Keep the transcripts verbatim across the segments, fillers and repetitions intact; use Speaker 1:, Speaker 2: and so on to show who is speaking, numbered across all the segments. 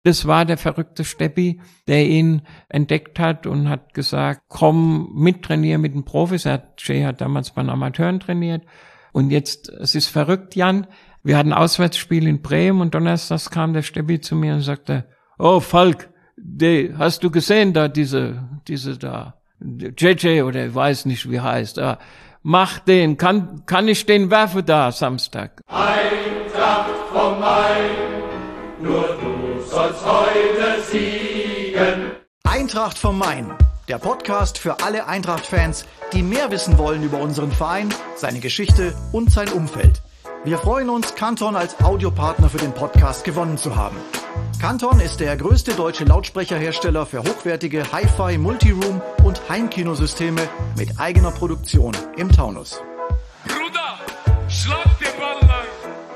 Speaker 1: Das war der verrückte Steppi, der ihn entdeckt hat und hat gesagt, komm, mittrainieren mit den Profis. Er hat, Jay hat damals bei den Amateuren trainiert. Und jetzt, es ist verrückt, Jan. Wir hatten ein Auswärtsspiel in Bremen und donnerstags kam der Steppi zu mir und sagte, oh Falk, die, hast du gesehen da diese, diese da, J J oder ich weiß nicht, wie heißt, ah, mach den, kann, kann ich den werfen da Samstag?
Speaker 2: Eintracht vom Main, nur du sollst heute siegen.
Speaker 3: Eintracht vom Main, der Podcast für alle Eintracht-Fans, die mehr wissen wollen über unseren Verein, seine Geschichte und sein Umfeld. Wir freuen uns, Canton als Audiopartner für den Podcast gewonnen zu haben. Canton ist der größte deutsche Lautsprecherhersteller für hochwertige Hi-Fi, Multiroom und Heimkinosysteme mit eigener Produktion im Taunus.
Speaker 2: Bruder, schlag den Ball lang!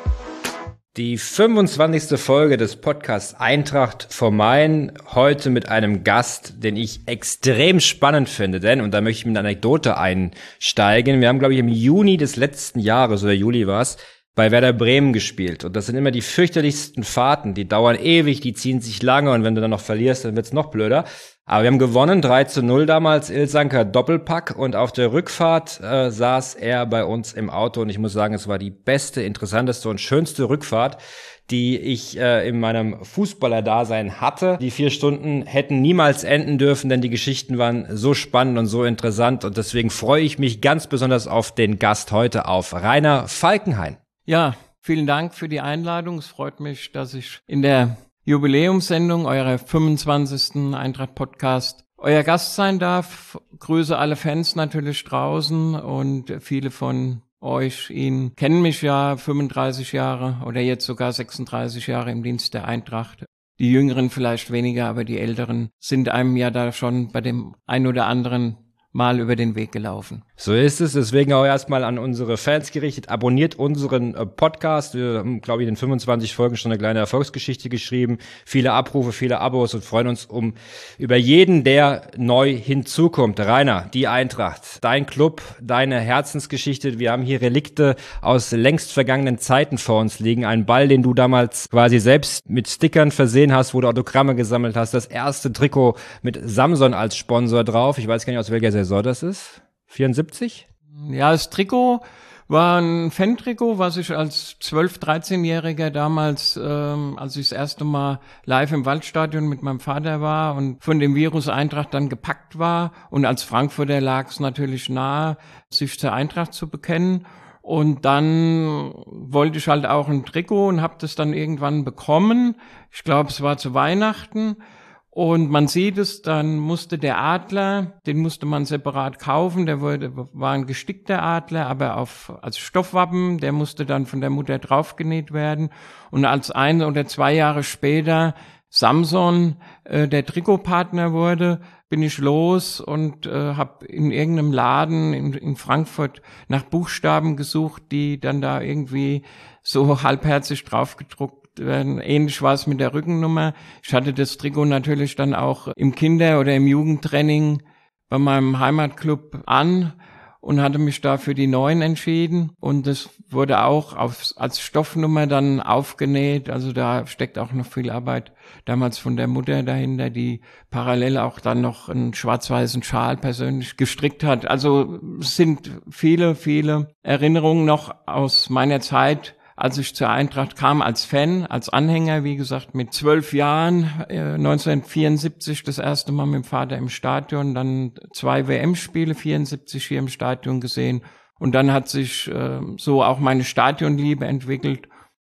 Speaker 4: Die fünfundzwanzigste Folge des Podcasts Eintracht vom Main, heute mit einem Gast, den ich extrem spannend finde, denn, und da möchte ich mit einer Anekdote einsteigen, wir haben, glaube ich, im Juni des letzten Jahres, oder Juli war es, bei Werder Bremen gespielt. Und das sind immer die fürchterlichsten Fahrten, die dauern ewig, die ziehen sich lange und wenn du dann noch verlierst, dann wird's noch blöder. Aber wir haben gewonnen, drei zu null damals, Ilsanker Doppelpack, und auf der Rückfahrt äh, saß er bei uns im Auto und ich muss sagen, es war die beste, interessanteste und schönste Rückfahrt, die ich äh, in meinem Fußballerdasein hatte. Die vier Stunden hätten niemals enden dürfen, denn die Geschichten waren so spannend und so interessant und deswegen freue ich mich ganz besonders auf den Gast heute, auf Rainer Falkenhayn.
Speaker 1: Ja, vielen Dank für die Einladung. Es freut mich, dass ich in der Jubiläumssendung, eurer fünfundzwanzigsten Eintracht-Podcast, euer Gast sein darf. Grüße alle Fans natürlich draußen und viele von euch, Ihnen kennen mich ja fünfunddreißig Jahre oder jetzt sogar sechsunddreißig Jahre im Dienst der Eintracht. Die Jüngeren vielleicht weniger, aber die Älteren sind einem ja da schon bei dem ein oder anderen Mal über den Weg gelaufen.
Speaker 4: So ist es, deswegen auch erstmal an unsere Fans gerichtet. Abonniert unseren äh, Podcast. Wir haben, glaube ich, in fünfundzwanzig Folgen schon eine kleine Erfolgsgeschichte geschrieben. Viele Abrufe, viele Abos und freuen uns um über jeden, der neu hinzukommt. Rainer, die Eintracht, dein Club, deine Herzensgeschichte. Wir haben hier Relikte aus längst vergangenen Zeiten vor uns liegen. Ein Ball, den du damals quasi selbst mit Stickern versehen hast, wo du Autogramme gesammelt hast. Das erste Trikot mit Samson als Sponsor drauf. Ich weiß gar nicht, aus welcher Saison das ist. vierundsiebzig?
Speaker 1: Ja, das Trikot war ein Fan-Trikot, was ich als zwölf-, dreizehnjähriger damals, ähm, als ich das erste Mal live im Waldstadion mit meinem Vater war und von dem Virus Eintracht dann gepackt war. Und als Frankfurter lag es natürlich nahe, sich zur Eintracht zu bekennen. Und dann wollte ich halt auch ein Trikot und habe das dann irgendwann bekommen. Ich glaube, es war zu Weihnachten. Und man sieht es, dann musste der Adler, den musste man separat kaufen, der wurde, war ein gestickter Adler, aber auf, als Stoffwappen, der musste dann von der Mutter draufgenäht werden. Und als ein oder zwei Jahre später Samson äh, der Trikotpartner wurde, bin ich los und äh, habe in irgendeinem Laden in, in Frankfurt nach Buchstaben gesucht, die dann da irgendwie so halbherzig draufgedruckt werden. Ähnlich war es mit der Rückennummer. Ich hatte das Trikot natürlich dann auch im Kinder- oder im Jugendtraining bei meinem Heimatclub an und hatte mich da für die neuen entschieden. Und das wurde auch auf, als Stoffnummer dann aufgenäht. Also da steckt auch noch viel Arbeit damals von der Mutter dahinter, die parallel auch dann noch einen schwarz-weißen Schal persönlich gestrickt hat. Also es sind viele, viele Erinnerungen noch aus meiner Zeit, als ich zur Eintracht kam, als Fan, als Anhänger, wie gesagt, mit zwölf Jahren, äh, neunzehnhundertvierundsiebzig das erste Mal mit dem Vater im Stadion, dann zwei W M-Spiele, vierundsiebzig hier im Stadion gesehen. Und dann hat sich äh, so auch meine Stadionliebe entwickelt.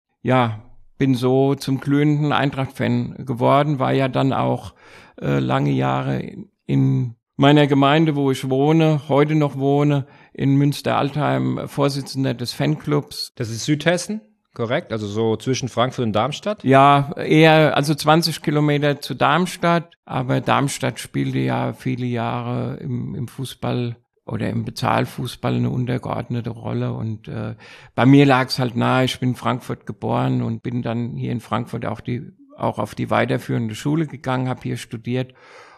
Speaker 1: Ja, bin so zum glühenden Eintracht-Fan geworden, war ja dann auch äh, lange Jahre in meiner Gemeinde, wo ich wohne, heute noch wohne, in Münster-Altheim, Vorsitzender des Fanclubs.
Speaker 4: Das ist Südhessen, korrekt? Also so zwischen Frankfurt und Darmstadt?
Speaker 1: Ja, eher, also zwanzig Kilometer zu Darmstadt, aber Darmstadt spielte ja viele Jahre im, im Fußball oder im Bezahlfußball eine untergeordnete Rolle und äh, bei mir lag es halt nahe, ich bin in Frankfurt geboren und bin dann hier in Frankfurt auch die auch auf die weiterführende Schule gegangen, habe hier studiert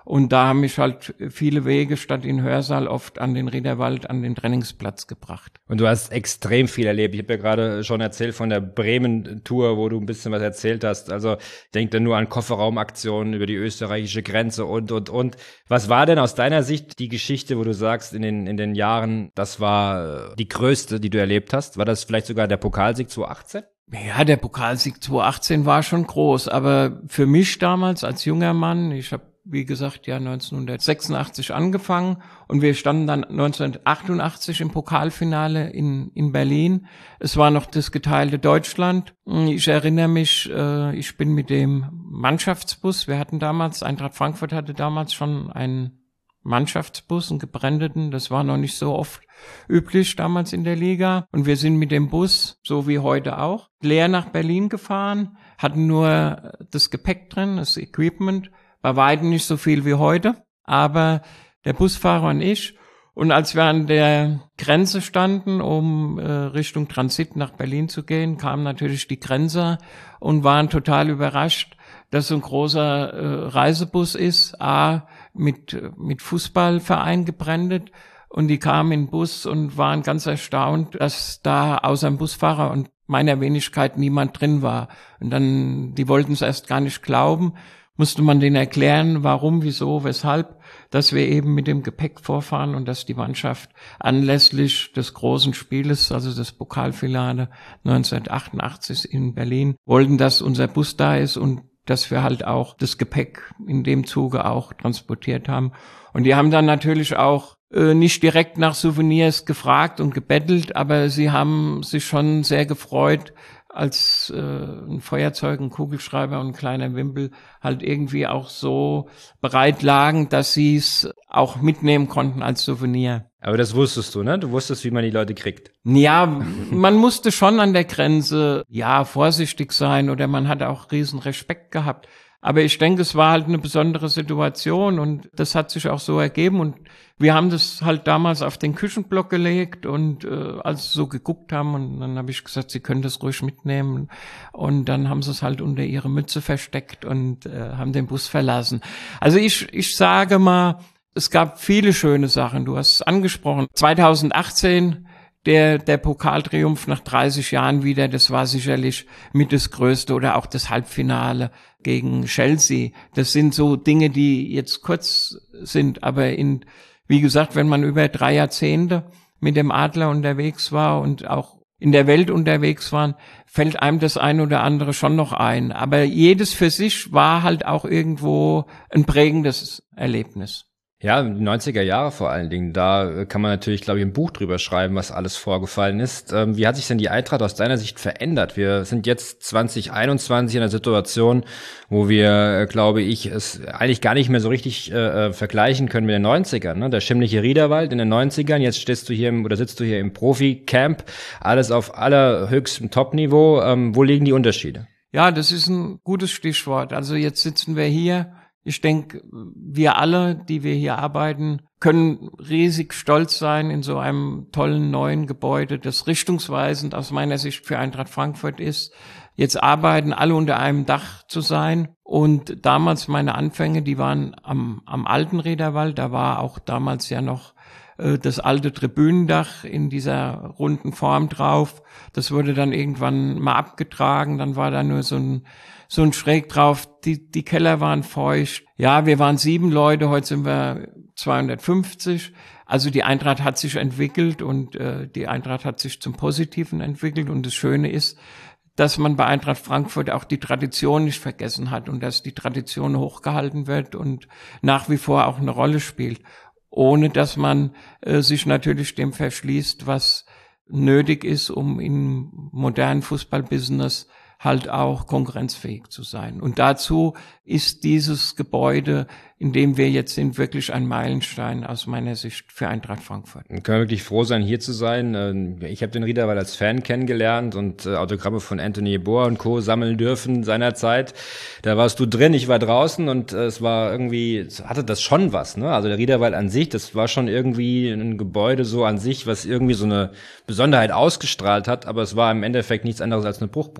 Speaker 1: Und da haben mich halt viele Wege statt in Hörsaal oft an den Riederwald, an den Trainingsplatz gebracht.
Speaker 4: Und du hast extrem viel erlebt. Ich habe ja gerade schon erzählt von der Bremen-Tour, wo du ein bisschen was erzählt hast. Also denk dann nur an Kofferraumaktionen über die österreichische Grenze und, und, und. Was war denn aus deiner Sicht die Geschichte, wo du sagst, in den, in den Jahren, das war die größte, die du erlebt hast? War das vielleicht sogar der Pokalsieg zweitausendachtzehn?
Speaker 1: Ja, der Pokalsieg zweitausendachtzehn war schon groß, aber für mich damals als junger Mann, ich habe wie gesagt, ja neunzehnhundertsechsundachtzig angefangen und wir standen dann neunzehnhundertachtundachtzig im Pokalfinale in in Berlin. Es war noch das geteilte Deutschland. Ich erinnere mich, äh, ich bin mit dem Mannschaftsbus, wir hatten damals, Eintracht Frankfurt hatte damals schon einen Mannschaftsbus, einen gebrandeten, das war noch nicht so oft üblich damals in der Liga. Und wir sind mit dem Bus, so wie heute auch, leer nach Berlin gefahren, hatten nur das Gepäck drin, das Equipment, bei weitem nicht so viel wie heute, aber der Busfahrer und ich. Und als wir an der Grenze standen, um äh, Richtung Transit nach Berlin zu gehen, kamen natürlich die Grenzer und waren total überrascht, dass so ein großer äh, Reisebus ist, A, mit mit Fußballverein gebrandet. Und die kamen in den Bus und waren ganz erstaunt, dass da außer dem Busfahrer und meiner Wenigkeit niemand drin war. Und dann, die wollten es erst gar nicht glauben, musste man denen erklären, warum, wieso, weshalb, dass wir eben mit dem Gepäck vorfahren und dass die Mannschaft anlässlich des großen Spieles, also des Pokalfinale neunzehnhundertachtundachtzig in Berlin, wollten, dass unser Bus da ist und dass wir halt auch das Gepäck in dem Zuge auch transportiert haben. Und die haben dann natürlich auch äh, nicht direkt nach Souvenirs gefragt und gebettelt, aber sie haben sich schon sehr gefreut, als äh, ein Feuerzeug, ein Kugelschreiber und ein kleiner Wimpel halt irgendwie auch so bereit lagen, dass sie es auch mitnehmen konnten als Souvenir.
Speaker 4: Aber das wusstest du, ne? Du wusstest, wie man die Leute kriegt.
Speaker 1: Ja, man musste schon an der Grenze, ja, vorsichtig sein oder man hat auch riesen Respekt gehabt. Aber ich denke, es war halt eine besondere Situation und das hat sich auch so ergeben und wir haben das halt damals auf den Küchenblock gelegt und äh, als sie so geguckt haben und dann habe ich gesagt, sie können das ruhig mitnehmen und dann haben sie es halt unter ihre Mütze versteckt und äh, haben den Bus verlassen. Also ich ich sage mal, es gab viele schöne Sachen, du hast es angesprochen. zweitausendachtzehn Der, der Pokaltriumph nach dreißig Jahren wieder, das war sicherlich mit das Größte oder auch das Halbfinale gegen Chelsea. Das sind so Dinge, die jetzt kurz sind, aber in, wie gesagt, wenn man über drei Jahrzehnte mit dem Adler unterwegs war und auch in der Welt unterwegs waren, fällt einem das ein oder andere schon noch ein. Aber jedes für sich war halt auch irgendwo ein prägendes Erlebnis.
Speaker 4: Ja, die neunziger Jahre vor allen Dingen, da kann man natürlich, glaube ich, ein Buch drüber schreiben, was alles vorgefallen ist. Ähm, wie hat sich denn die Eintracht aus deiner Sicht verändert? Wir sind jetzt zwanzig einundzwanzig in einer Situation, wo wir, glaube ich, es eigentlich gar nicht mehr so richtig äh, vergleichen können mit den neunzigern. Ne? Der schimmliche Riederwald in den neunzigern, jetzt stehst du hier im, oder sitzt du hier im Profi-Camp, alles auf allerhöchstem Top-Niveau. Ähm, wo liegen die Unterschiede?
Speaker 1: Ja, das ist ein gutes Stichwort. Also jetzt sitzen wir hier. Ich denke, wir alle, die wir hier arbeiten, können riesig stolz sein in so einem tollen neuen Gebäude, das richtungsweisend aus meiner Sicht für Eintracht Frankfurt ist. Jetzt arbeiten alle unter einem Dach zu sein. Und damals meine Anfänge, die waren am, am alten Riederwald. Da war auch damals ja noch äh, das alte Tribünendach in dieser runden Form drauf. Das wurde dann irgendwann mal abgetragen. Dann war da nur so ein so ein Schräg drauf, die die Keller waren feucht. Ja, wir waren sieben Leute, heute sind wir zweihundertfünfzig. Also die Eintracht hat sich entwickelt und äh, die Eintracht hat sich zum Positiven entwickelt. Und das Schöne ist, dass man bei Eintracht Frankfurt auch die Tradition nicht vergessen hat und dass die Tradition hochgehalten wird und nach wie vor auch eine Rolle spielt, ohne dass man äh, sich natürlich dem verschließt, was nötig ist, um im modernen Fußballbusiness halt auch konkurrenzfähig zu sein. Und dazu ist dieses Gebäude, in dem wir jetzt sind, wirklich ein Meilenstein aus meiner Sicht für Eintracht Frankfurt.
Speaker 4: Wir können wirklich froh sein, hier zu sein. Ich habe den Riederwald als Fan kennengelernt und Autogramme von Anthony Yeboah und Co. sammeln dürfen seinerzeit. Da warst du drin, ich war draußen und es war irgendwie, hatte das schon was, ne? Also der Riederwald an sich, das war schon irgendwie ein Gebäude so an sich, was irgendwie so eine Besonderheit ausgestrahlt hat, aber es war im Endeffekt nichts anderes als eine Bruchbude.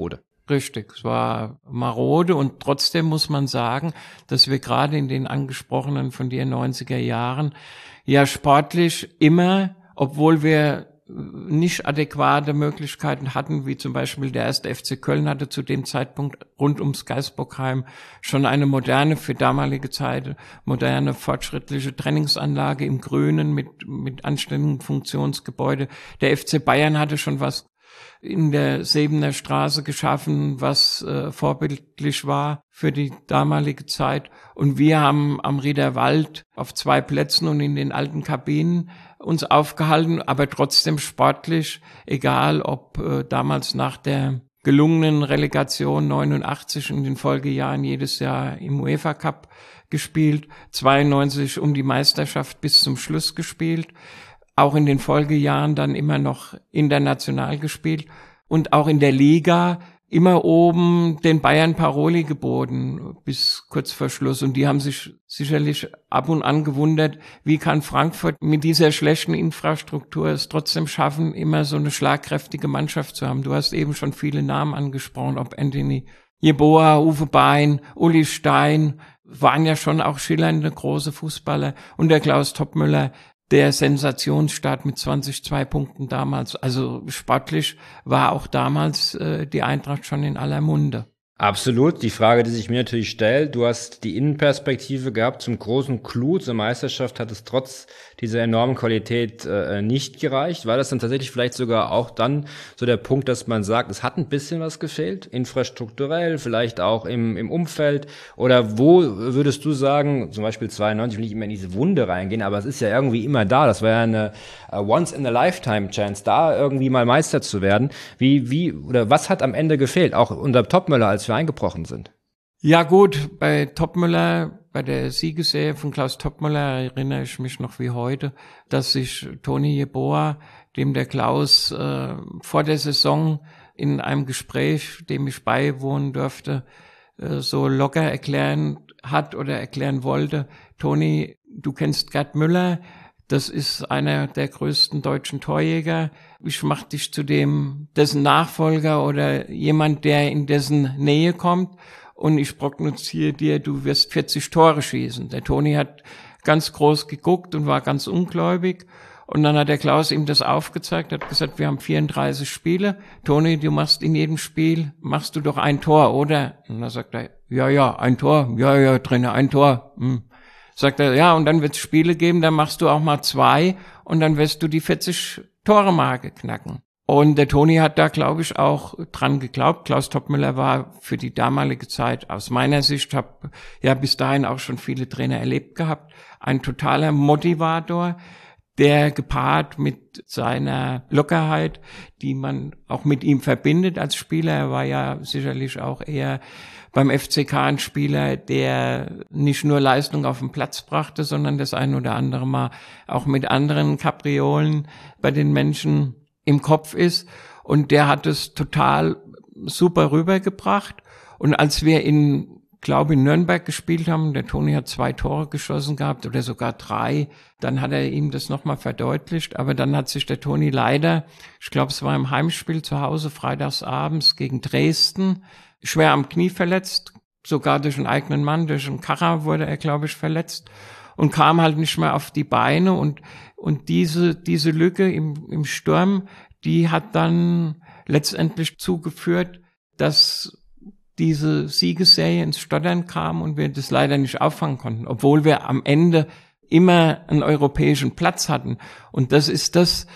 Speaker 1: Richtig, es war marode und trotzdem muss man sagen, dass wir gerade in den angesprochenen von dir neunziger Jahren ja sportlich immer, obwohl wir nicht adäquate Möglichkeiten hatten, wie zum Beispiel der erste F C Köln hatte zu dem Zeitpunkt rund ums Geisbockheim schon eine moderne, für damalige Zeit, moderne, fortschrittliche Trainingsanlage im Grünen mit, mit anständigen Funktionsgebäude. Der F C Bayern hatte schon was in der Sebener Straße geschaffen, was äh, vorbildlich war für die damalige Zeit. Und wir haben am Riederwald auf zwei Plätzen und in den alten Kabinen uns aufgehalten, aber trotzdem sportlich, egal ob äh, damals nach der gelungenen Relegation neunundachtzig in den Folgejahren jedes Jahr im UEFA Cup gespielt, zweiundneunzig um die Meisterschaft bis zum Schluss gespielt, auch in den Folgejahren dann immer noch international gespielt und auch in der Liga immer oben den Bayern Paroli geboten bis kurz vor Schluss. Und die haben sich sicherlich ab und an gewundert, wie kann Frankfurt mit dieser schlechten Infrastruktur es trotzdem schaffen, immer so eine schlagkräftige Mannschaft zu haben. Du hast eben schon viele Namen angesprochen, ob Anthony Jeboa, Uwe Bein, Uli Stein, waren ja schon auch schillernde große Fußballer. Und der Klaus Toppmöller, der Sensationsstart mit zwanzig Komma zwei Punkten damals. Also sportlich war auch damals äh, die Eintracht schon in aller Munde.
Speaker 4: Absolut. Die Frage, die sich mir natürlich stellt, du hast die Innenperspektive gehabt zum großen Clou zur Meisterschaft, hat es trotz dieser enormen Qualität äh, nicht gereicht. War das dann tatsächlich vielleicht sogar auch dann so der Punkt, dass man sagt, es hat ein bisschen was gefehlt, infrastrukturell, vielleicht auch im, im Umfeld? Oder wo würdest du sagen, zum Beispiel zweiundneunzig, will nicht immer in diese Wunde reingehen, aber es ist ja irgendwie immer da. Das war ja eine uh, Once-in-a-Lifetime-Chance, da irgendwie mal Meister zu werden. Wie, wie, oder was hat am Ende gefehlt, auch unter Toppmöller, als wir eingebrochen sind?
Speaker 1: Ja gut, bei Toppmöller, bei der Siegesserie von Klaus Toppmöller erinnere ich mich noch wie heute, dass sich Toni Jeboa, dem der Klaus äh, vor der Saison in einem Gespräch, dem ich beiwohnen durfte, äh, so locker erklären hat oder erklären wollte, Toni, du kennst Gerd Müller, das ist einer der größten deutschen Torjäger. Ich mach dich zu dem, dessen Nachfolger oder jemand, der in dessen Nähe kommt. Und ich prognostiziere dir, du wirst vierzig Tore schießen. Der Toni hat ganz groß geguckt und war ganz ungläubig. Und dann hat der Klaus ihm das aufgezeigt, hat gesagt, wir haben vierunddreißig Spiele. Toni, du machst in jedem Spiel, machst du doch ein Tor, oder? Und dann sagt er, ja, ja, ein Tor. Ja, ja, Trainer, ein Tor. Hm. Sagt er, ja, und dann wird es Spiele geben, dann machst du auch mal zwei und dann wirst du die vierzig-Tore-Marke knacken. Und der Toni hat da, glaube ich, auch dran geglaubt. Klaus Toppmöller war für die damalige Zeit, aus meiner Sicht, habe ja bis dahin auch schon viele Trainer erlebt gehabt, ein totaler Motivator, der gepaart mit seiner Lockerheit, die man auch mit ihm verbindet als Spieler, er war ja sicherlich auch eher beim F C K ein Spieler, der nicht nur Leistung auf den Platz brachte, sondern das ein oder andere Mal auch mit anderen Kapriolen bei den Menschen im Kopf ist. Und der hat es total super rübergebracht. Und als wir in, glaube in Nürnberg gespielt haben, der Toni hat zwei Tore geschossen gehabt oder sogar drei, dann hat er ihm das nochmal verdeutlicht. Aber dann hat sich der Toni leider, ich glaube es war im Heimspiel zu Hause, freitagsabends gegen Dresden, schwer am Knie verletzt, sogar durch einen eigenen Mann, durch einen Karrer wurde er, glaube ich, verletzt und kam halt nicht mehr auf die Beine und und diese diese Lücke im im Sturm, die hat dann letztendlich zugeführt, dass diese Siegesserie ins Stottern kam und wir das leider nicht auffangen konnten, obwohl wir am Ende immer einen europäischen Platz hatten. Und das ist das,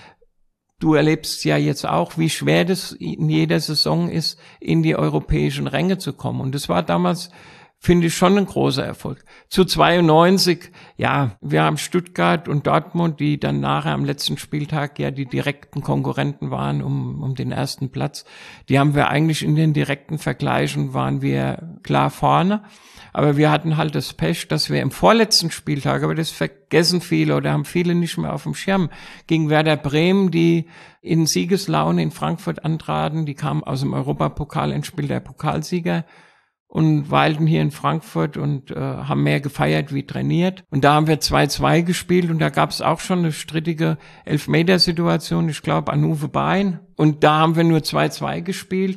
Speaker 1: du erlebst ja jetzt auch, wie schwer das in jeder Saison ist, in die europäischen Ränge zu kommen. Und das war damals, finde ich, schon ein großer Erfolg. Zu zweiundneunzig, ja, wir haben Stuttgart und Dortmund, die dann nachher am letzten Spieltag ja die direkten Konkurrenten waren um, um den ersten Platz. Die haben wir eigentlich in den direkten Vergleichen, waren wir klar vorne. Aber wir hatten halt das Pech, dass wir im vorletzten Spieltag, aber das vergessen viele oder haben viele nicht mehr auf dem Schirm, gegen Werder Bremen, die in Siegeslaune in Frankfurt antraten, die kamen aus dem Europapokal-Endspiel der Pokalsieger und weilten hier in Frankfurt und äh, haben mehr gefeiert wie trainiert. Und da haben wir zwei zwei gespielt und da gab es auch schon eine strittige Elfmetersituation, ich glaube an Uwe Bein. Und da haben wir nur zwei zwei gespielt.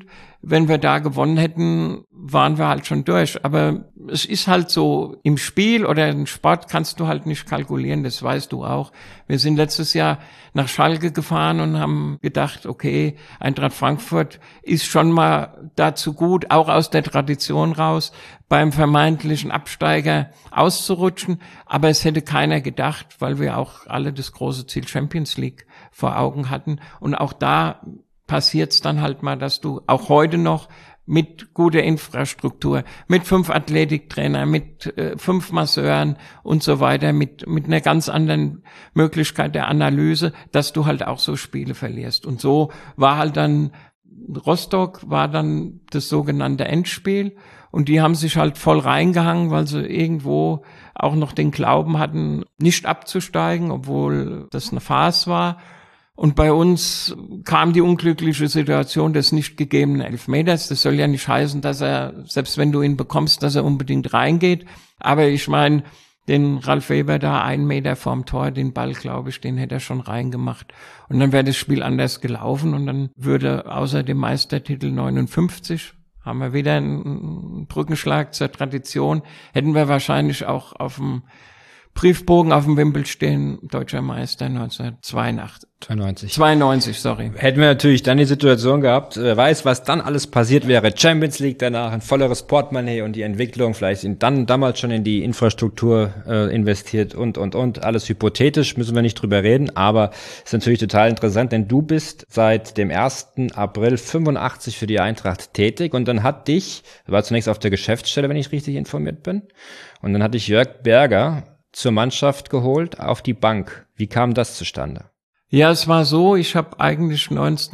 Speaker 1: wenn wir da gewonnen hätten, waren wir halt schon durch. Aber es ist halt so, im Spiel oder im Sport kannst du halt nicht kalkulieren, das weißt du auch. Wir sind letztes Jahr nach Schalke gefahren und haben gedacht, okay, Eintracht Frankfurt ist schon mal dazu gut, auch aus der Tradition raus, beim vermeintlichen Absteiger auszurutschen. Aber es hätte keiner gedacht, weil wir auch alle das große Ziel Champions League vor Augen hatten. Und auch da passiert's dann halt mal, dass du auch heute noch mit guter Infrastruktur, mit fünf Athletiktrainer, mit äh, fünf Masseuren und so weiter, mit mit einer ganz anderen Möglichkeit der Analyse, dass du halt auch so Spiele verlierst. Und so war halt dann Rostock, war dann das sogenannte Endspiel und die haben sich halt voll reingehangen, weil sie irgendwo auch noch den Glauben hatten, nicht abzusteigen, obwohl das eine Farce war. Und bei uns kam die unglückliche Situation des nicht gegebenen Elfmeters. Das soll ja nicht heißen, dass er, selbst wenn du ihn bekommst, dass er unbedingt reingeht. Aber ich meine, den Ralf Weber da einen Meter vorm Tor, den Ball, glaube ich, den hätte er schon reingemacht. Und dann wäre das Spiel anders gelaufen und dann würde außer dem Meistertitel neunundfünfzig, haben wir wieder einen Brückenschlag zur Tradition, hätten wir wahrscheinlich auch auf dem Briefbogen auf dem Wimpel stehen, deutscher Meister neunzehnhundertzweiundachtzig.
Speaker 4: zweiundneunzig.
Speaker 1: zweiundneunzig, sorry.
Speaker 4: Hätten wir natürlich dann die Situation gehabt, wer weiß, was dann alles passiert wäre. Champions League danach, ein volleres Portemonnaie und die Entwicklung, vielleicht sind dann damals schon in die Infrastruktur äh, investiert und, und, und. Alles hypothetisch, müssen wir nicht drüber reden, aber ist natürlich total interessant, denn du bist seit dem ersten April fünfundachtzig für die Eintracht tätig und dann hat dich, war zunächst auf der Geschäftsstelle, wenn ich richtig informiert bin, und dann hat dich Jörg Berger zur Mannschaft geholt, auf die Bank. Wie kam das zustande?
Speaker 1: Ja, es war so, ich habe eigentlich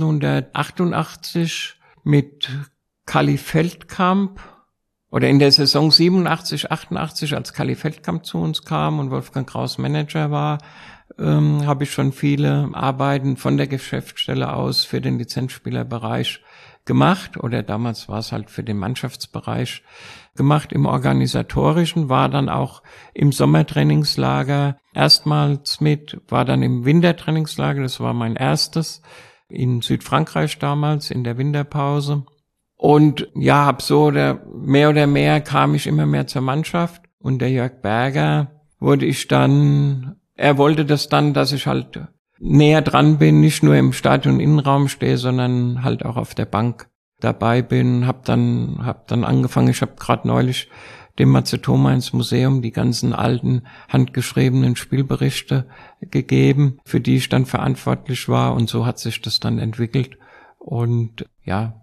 Speaker 1: neunzehnhundertachtundachtzig mit Kalli Feldkamp oder in der Saison siebenundachtzig, achtundachtzig, als Kalli Feldkamp zu uns kam und Wolfgang Kraus Manager war, ähm, habe ich schon viele Arbeiten von der Geschäftsstelle aus für den Lizenzspielerbereich gemacht oder damals war es halt für den Mannschaftsbereich gemacht. Im Organisatorischen war dann auch im Sommertrainingslager erstmals mit, war dann im Wintertrainingslager, das war mein erstes, in Südfrankreich damals, in der Winterpause. Und ja, hab so oder mehr oder mehr kam ich immer mehr zur Mannschaft und der Jörg Berger wurde ich dann, er wollte das dann, dass ich halt näher dran bin, nicht nur im Stadion-Innenraum stehe, sondern halt auch auf der Bank dabei bin, hab dann hab dann angefangen, ich habe gerade neulich dem Matze Thoma ins Museum die ganzen alten handgeschriebenen Spielberichte gegeben, für die ich dann verantwortlich war und so hat sich das dann entwickelt und ja,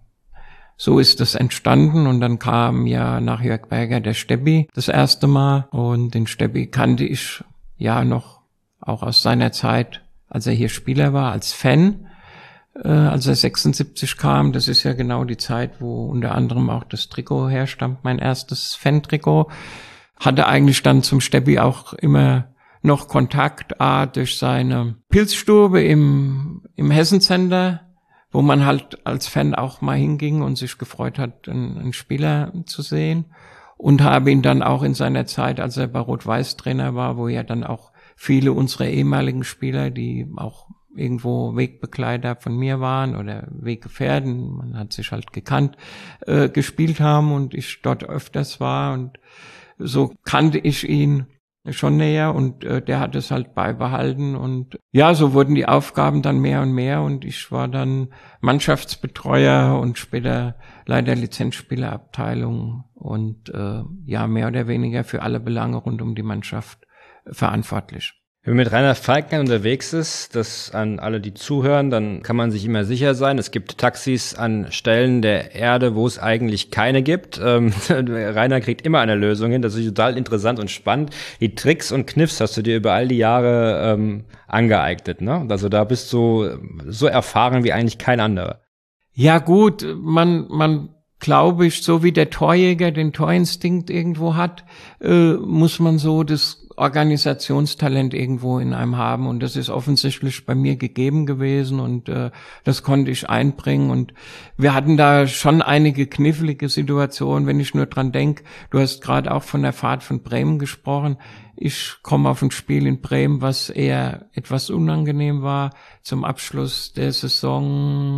Speaker 1: so ist das entstanden und dann kam ja nach Jörg Berger der Stebbi das erste Mal und den Stebbi kannte ich ja noch auch aus seiner Zeit, als er hier Spieler war, als Fan, äh, als er sechsundsiebzig kam. Das ist ja genau die Zeit, wo unter anderem auch das Trikot herstammt, mein erstes Fan-Trikot. Hatte eigentlich dann zum Steppi auch immer noch Kontakt, A, durch seine Pilzstube im, im Hessen-Center, wo man halt als Fan auch mal hinging und sich gefreut hat, einen, einen Spieler zu sehen. Und habe ihn dann auch in seiner Zeit, als er bei Rot-Weiß Trainer war, wo ja dann auch viele unserer ehemaligen Spieler, die auch irgendwo Wegbegleiter von mir waren oder Weggefährten, man hat sich halt gekannt, äh, gespielt haben und ich dort öfters war und so kannte ich ihn schon näher und äh, der hat es halt beibehalten und ja, so wurden die Aufgaben dann mehr und mehr und ich war dann Mannschaftsbetreuer und später Leiter Lizenzspielerabteilung und äh, ja, mehr oder weniger für alle Belange rund um die Mannschaft verantwortlich.
Speaker 4: Wenn man mit Rainer Falkner unterwegs ist, das an alle, die zuhören, dann kann man sich immer sicher sein, es gibt Taxis an Stellen der Erde, wo es eigentlich keine gibt. Ähm, Rainer kriegt immer eine Lösung hin, das ist total interessant und spannend. Die Tricks und Kniffs hast du dir über all die Jahre ähm, angeeignet, ne? Also da bist du so erfahren wie eigentlich kein anderer.
Speaker 1: Ja gut, man, man glaube ich, so wie der Torjäger den Torinstinkt irgendwo hat, äh, muss man so das Organisationstalent irgendwo in einem haben und das ist offensichtlich bei mir gegeben gewesen und äh, das konnte ich einbringen und wir hatten da schon einige knifflige Situationen, wenn ich nur dran denke, du hast gerade auch von der Fahrt von Bremen gesprochen, ich komme auf ein Spiel in Bremen, was eher etwas unangenehm war, zum Abschluss der Saison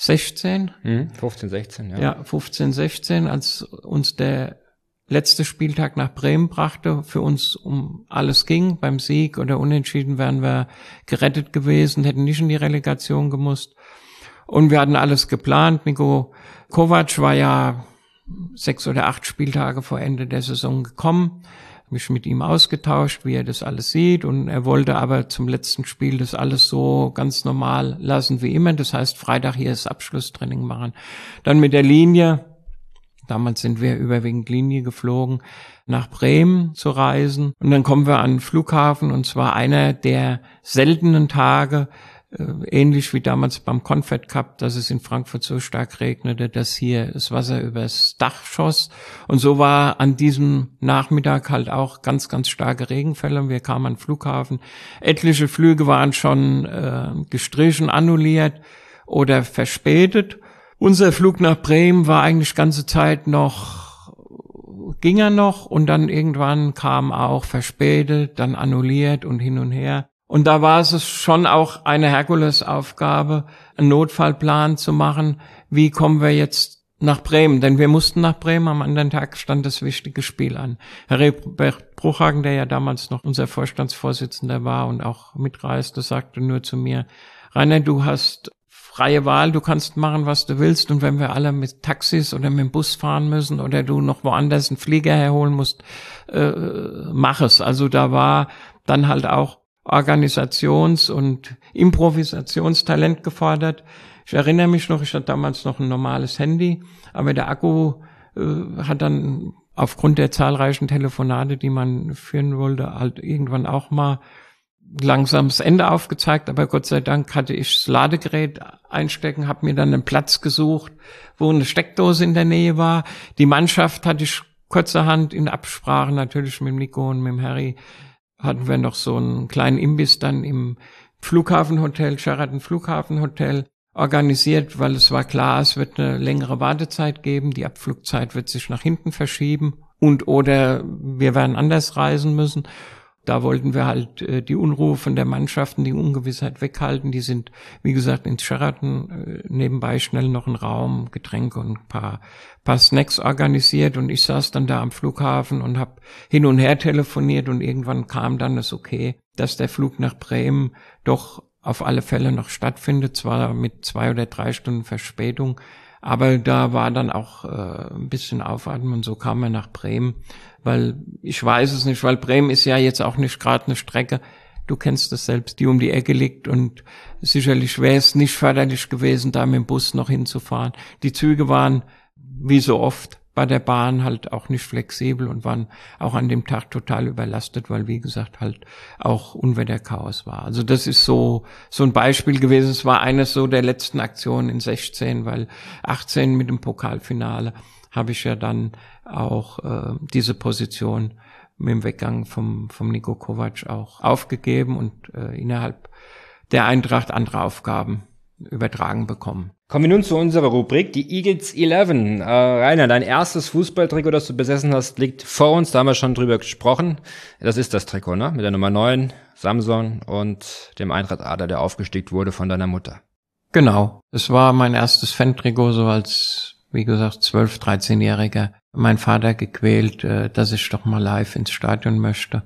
Speaker 1: sechzehn.
Speaker 4: Hm, fünfzehn, sechzehn, ja.
Speaker 1: Ja, fünfzehn, sechzehn, als uns der letzte Spieltag nach Bremen brachte, für uns um alles ging. Beim Sieg oder Unentschieden wären wir gerettet gewesen, hätten nicht in die Relegation gemusst. Und wir hatten alles geplant. Niko Kovac war ja sechs oder acht Spieltage vor Ende der Saison gekommen, mich mit ihm ausgetauscht, wie er das alles sieht, und er wollte aber zum letzten Spiel das alles so ganz normal lassen wie immer. Das heißt, Freitag hier das Abschlusstraining machen. Dann mit der Linie, damals sind wir überwiegend Linie geflogen, nach Bremen zu reisen. Und dann kommen wir an den Flughafen, und zwar einer der seltenen Tage, ähnlich wie damals beim Confed Cup, dass es in Frankfurt so stark regnete, dass hier das Wasser übers Dach schoss. Und so war an diesem Nachmittag halt auch ganz, ganz starke Regenfälle. Wir kamen an den Flughafen. Etliche Flüge waren schon äh, gestrichen, annulliert oder verspätet. Unser Flug nach Bremen war eigentlich ganze Zeit noch, ging er noch, und dann irgendwann kam auch verspätet, dann annulliert und hin und her. Und da war es schon auch eine Herkulesaufgabe, einen Notfallplan zu machen. Wie kommen wir jetzt nach Bremen? Denn wir mussten nach Bremen. Am anderen Tag stand das wichtige Spiel an. Herr Robert Bruchhagen, der ja damals noch unser Vorstandsvorsitzender war und auch mitreiste, sagte nur zu mir: Rainer, du hast freie Wahl, du kannst machen, was du willst. Und wenn wir alle mit Taxis oder mit dem Bus fahren müssen oder du noch woanders einen Flieger herholen musst, äh, mach es. Also da war dann halt auch Organisations- und Improvisationstalent gefordert. Ich erinnere mich noch, ich hatte damals noch ein normales Handy, aber der Akku äh, hat dann aufgrund der zahlreichen Telefonate, die man führen wollte, halt irgendwann auch mal langsam das Ende aufgezeigt. Aber Gott sei Dank hatte ich das Ladegerät einstecken, habe mir dann einen Platz gesucht, wo eine Steckdose in der Nähe war. Die Mannschaft hatte ich kurzerhand in Absprache natürlich mit dem Nico und mit dem Harry, hatten wir noch so einen kleinen Imbiss dann im Flughafenhotel, Sheraton Flughafenhotel, organisiert, weil es war klar, es wird eine längere Wartezeit geben, die Abflugzeit wird sich nach hinten verschieben und oder wir werden anders reisen müssen. Da wollten wir halt äh, die Unruhe von der Mannschaften, die Ungewissheit weghalten. Die sind, wie gesagt, ins Sheraton äh, nebenbei schnell noch einen Raum, Getränke und ein paar, paar Snacks organisiert. Und ich saß dann da am Flughafen und habe hin und her telefoniert. Und irgendwann kam dann das Okay, dass der Flug nach Bremen doch auf alle Fälle noch stattfindet. Zwar mit zwei oder drei Stunden Verspätung, aber da war dann auch äh, ein bisschen Aufatmen. Und so kam er nach Bremen. Weil ich weiß es nicht, weil Bremen ist ja jetzt auch nicht gerade eine Strecke, du kennst es selbst, die um die Ecke liegt, und sicherlich wäre es nicht förderlich gewesen, da mit dem Bus noch hinzufahren. Die Züge waren, wie so oft bei der Bahn, halt auch nicht flexibel und waren auch an dem Tag total überlastet, weil, wie gesagt, halt auch Unwetterchaos war. Also das ist so so ein Beispiel gewesen. Es war eines so der letzten Aktionen in sechzehn, weil achtzehn mit dem Pokalfinale habe ich ja dann auch äh, diese Position mit dem Weggang vom vom Niko Kovac auch aufgegeben und äh, innerhalb der Eintracht andere Aufgaben übertragen bekommen.
Speaker 4: Kommen wir nun zu unserer Rubrik, die Eagles elf. Äh, Rainer, dein erstes Fußballtrikot, das du besessen hast, liegt vor uns. Da haben wir schon drüber gesprochen. Das ist das Trikot, ne? Mit der Nummer neun, Samson und dem Eintracht-Adler, der aufgestickt wurde von deiner Mutter.
Speaker 1: Genau. Es war mein erstes Fan-Trikot, so als, wie gesagt, zwölf-, dreizehnjähriger. Mein Vater gequält, äh, dass ich doch mal live ins Stadion möchte.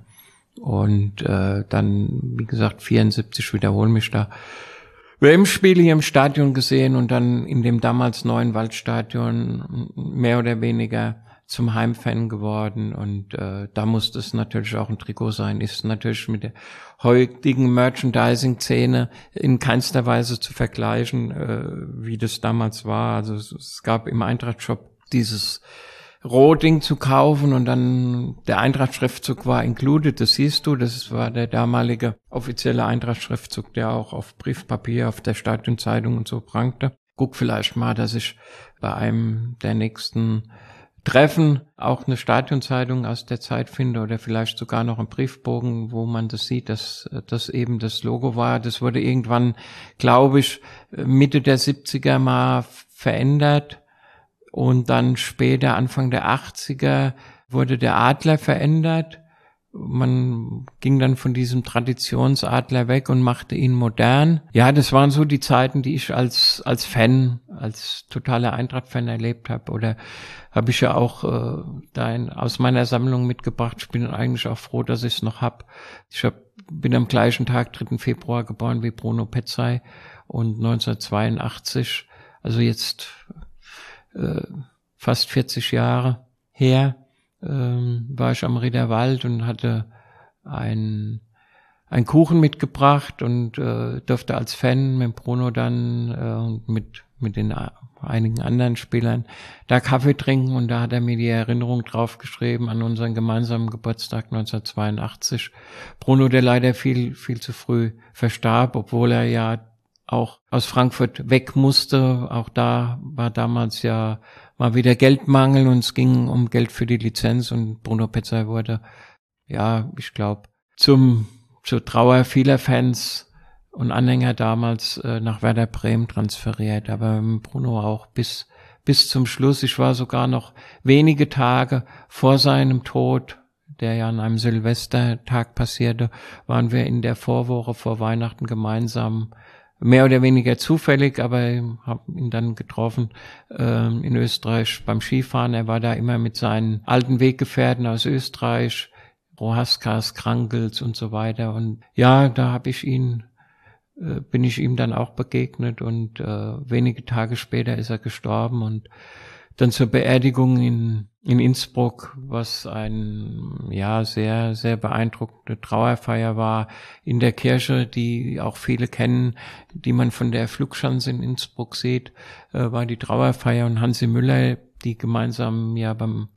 Speaker 1: Und äh, dann, wie gesagt, vierundsiebzig, wiederhole mich da, W M-Spiele hier im Stadion gesehen und dann in dem damals neuen Waldstadion mehr oder weniger zum Heimfan geworden. Und äh, da musste es natürlich auch ein Trikot sein. Ist natürlich mit der heutigen Merchandising-Szene in keinster Weise zu vergleichen, äh, wie das damals war. Also es, es gab im Eintracht-Shop dieses Rohding zu kaufen und dann der Eintracht-Schriftzug war included, das siehst du, das war der damalige offizielle Eintracht-Schriftzug, der auch auf Briefpapier, auf der Stadionzeitung und so prangte. Guck vielleicht mal, dass ich bei einem der nächsten Treffen auch eine Stadionzeitung aus der Zeit finde oder vielleicht sogar noch einen Briefbogen, wo man das sieht, dass das eben das Logo war. Das wurde irgendwann, glaube ich, Mitte der siebziger mal verändert. Und dann später, Anfang der achtziger, wurde der Adler verändert Man ging dann von diesem Traditionsadler weg und machte ihn modern. Ja, das waren so die Zeiten, die ich als als Fan, als totaler Eintracht-Fan erlebt habe. Oder habe ich ja auch äh, da in, aus meiner Sammlung mitgebracht. Ich bin eigentlich auch froh, dass ich es noch hab. Ich hab, bin am gleichen Tag, dritten Februar, geboren wie Bruno Petzey und neunzehnhundertzweiundachtzig, also jetzt äh, fast vierzig Jahre her, ähm, war ich am Riederwald und hatte ein einen Kuchen mitgebracht und äh, durfte als Fan mit Bruno dann äh, und mit mit den äh, einigen anderen Spielern da Kaffee trinken, und da hat er mir die Erinnerung draufgeschrieben an unseren gemeinsamen Geburtstag neunzehnhundertzweiundachtzig. Bruno, der leider viel viel zu früh verstarb, obwohl er ja auch aus Frankfurt weg musste. Auch da war damals ja mal wieder Geldmangel und es ging um Geld für die Lizenz, und Bruno Petzey wurde, ja, ich glaube, zum zur Trauer vieler Fans und Anhänger damals äh, nach Werder Bremen transferiert, aber Bruno auch bis bis zum Schluss. Ich war sogar noch wenige Tage vor seinem Tod, der ja an einem Silvestertag passierte, waren wir in der Vorwoche vor Weihnachten gemeinsam, mehr oder weniger zufällig, aber habe ihn dann getroffen äh, in Österreich beim Skifahren. Er war da immer mit seinen alten Weggefährten aus Österreich, Rohaskas, Krankels und so weiter. Und ja, da habe ich ihn, äh, bin ich ihm dann auch begegnet, und äh, wenige Tage später ist er gestorben, und dann zur Beerdigung in in Innsbruck, was ein ja sehr sehr beeindruckende Trauerfeier war in der Kirche, die auch viele kennen, die man von der Flugschanze in Innsbruck sieht, äh, war die Trauerfeier, und Hansi Müller, die gemeinsam ja beim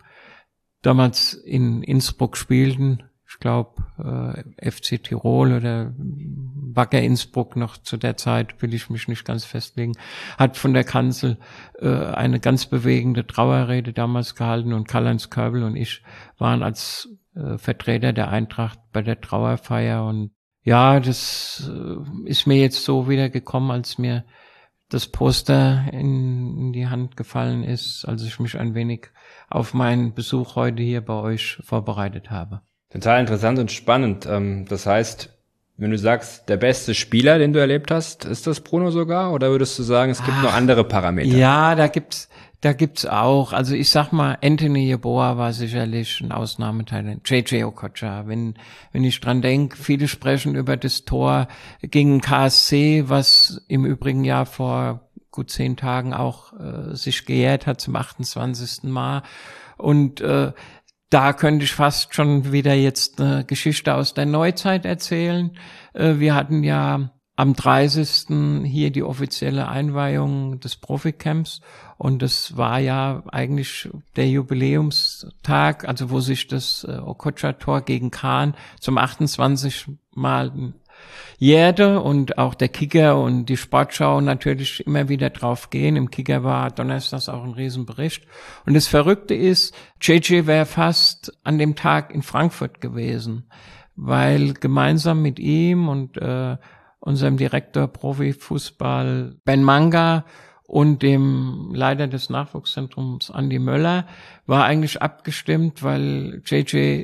Speaker 1: damals in Innsbruck spielten, ich glaube äh, F C Tirol oder Wacker Innsbruck noch zu der Zeit, will ich mich nicht ganz festlegen, hat von der Kanzel äh, eine ganz bewegende Trauerrede damals gehalten, und Karl-Heinz Körbel und ich waren als äh, Vertreter der Eintracht bei der Trauerfeier, und ja, das äh, ist mir jetzt so wieder gekommen, als mir das Poster in, in die Hand gefallen ist, als ich mich ein wenig auf meinen Besuch heute hier bei euch vorbereitet habe.
Speaker 4: Total interessant und spannend. Das heißt, wenn du sagst, der beste Spieler, den du erlebt hast, ist das Bruno sogar? Oder würdest du sagen, es gibt Ach, noch andere Parameter?
Speaker 1: Ja, da gibt's, da gibt's auch. Also ich sag mal, Anthony Yeboah war sicherlich ein Ausnahmetalent. J J Okocha, wenn, wenn ich dran denke, viele sprechen über das Tor gegen K S C, was im übrigen Jahr vor gut zehn Tagen auch äh, sich gejährt hat zum achtundzwanzigsten Mal. Und äh, da könnte ich fast schon wieder jetzt eine Geschichte aus der Neuzeit erzählen. Wir hatten ja am dreißigsten hier die offizielle Einweihung des Proficamps, und das war ja eigentlich der Jubiläumstag, also wo sich das Okocha-Tor gegen Kahn zum achtundzwanzigsten Mal jährte, und auch der Kicker und die Sportschau natürlich immer wieder drauf gehen. Im Kicker war donnerstags auch ein Riesenbericht. Und das Verrückte ist, J J wäre fast an dem Tag in Frankfurt gewesen, weil gemeinsam mit ihm und äh, unserem Direktor Profifußball Ben Manga und dem Leiter des Nachwuchszentrums Andi Möller war eigentlich abgestimmt, weil J J,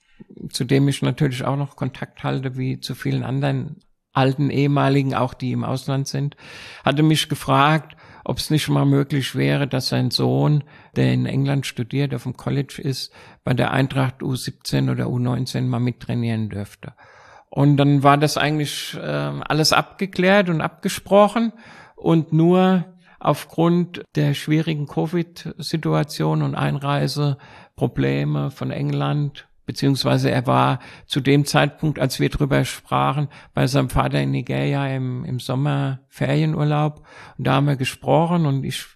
Speaker 1: zu dem ich natürlich auch noch Kontakt halte, wie zu vielen anderen alten ehemaligen, auch die im Ausland sind, hatte mich gefragt, ob es nicht mal möglich wäre, dass sein Sohn, der in England studiert, auf dem College ist, bei der Eintracht U siebzehn oder U neunzehn mal mittrainieren dürfte. Und dann war das eigentlich äh, alles abgeklärt und abgesprochen, und nur aufgrund der schwierigen Covid-Situation und Einreiseprobleme von England, beziehungsweise er war zu dem Zeitpunkt, als wir drüber sprachen, bei seinem Vater in Nigeria im, im Sommer Ferienurlaub. Und da haben wir gesprochen, und ich,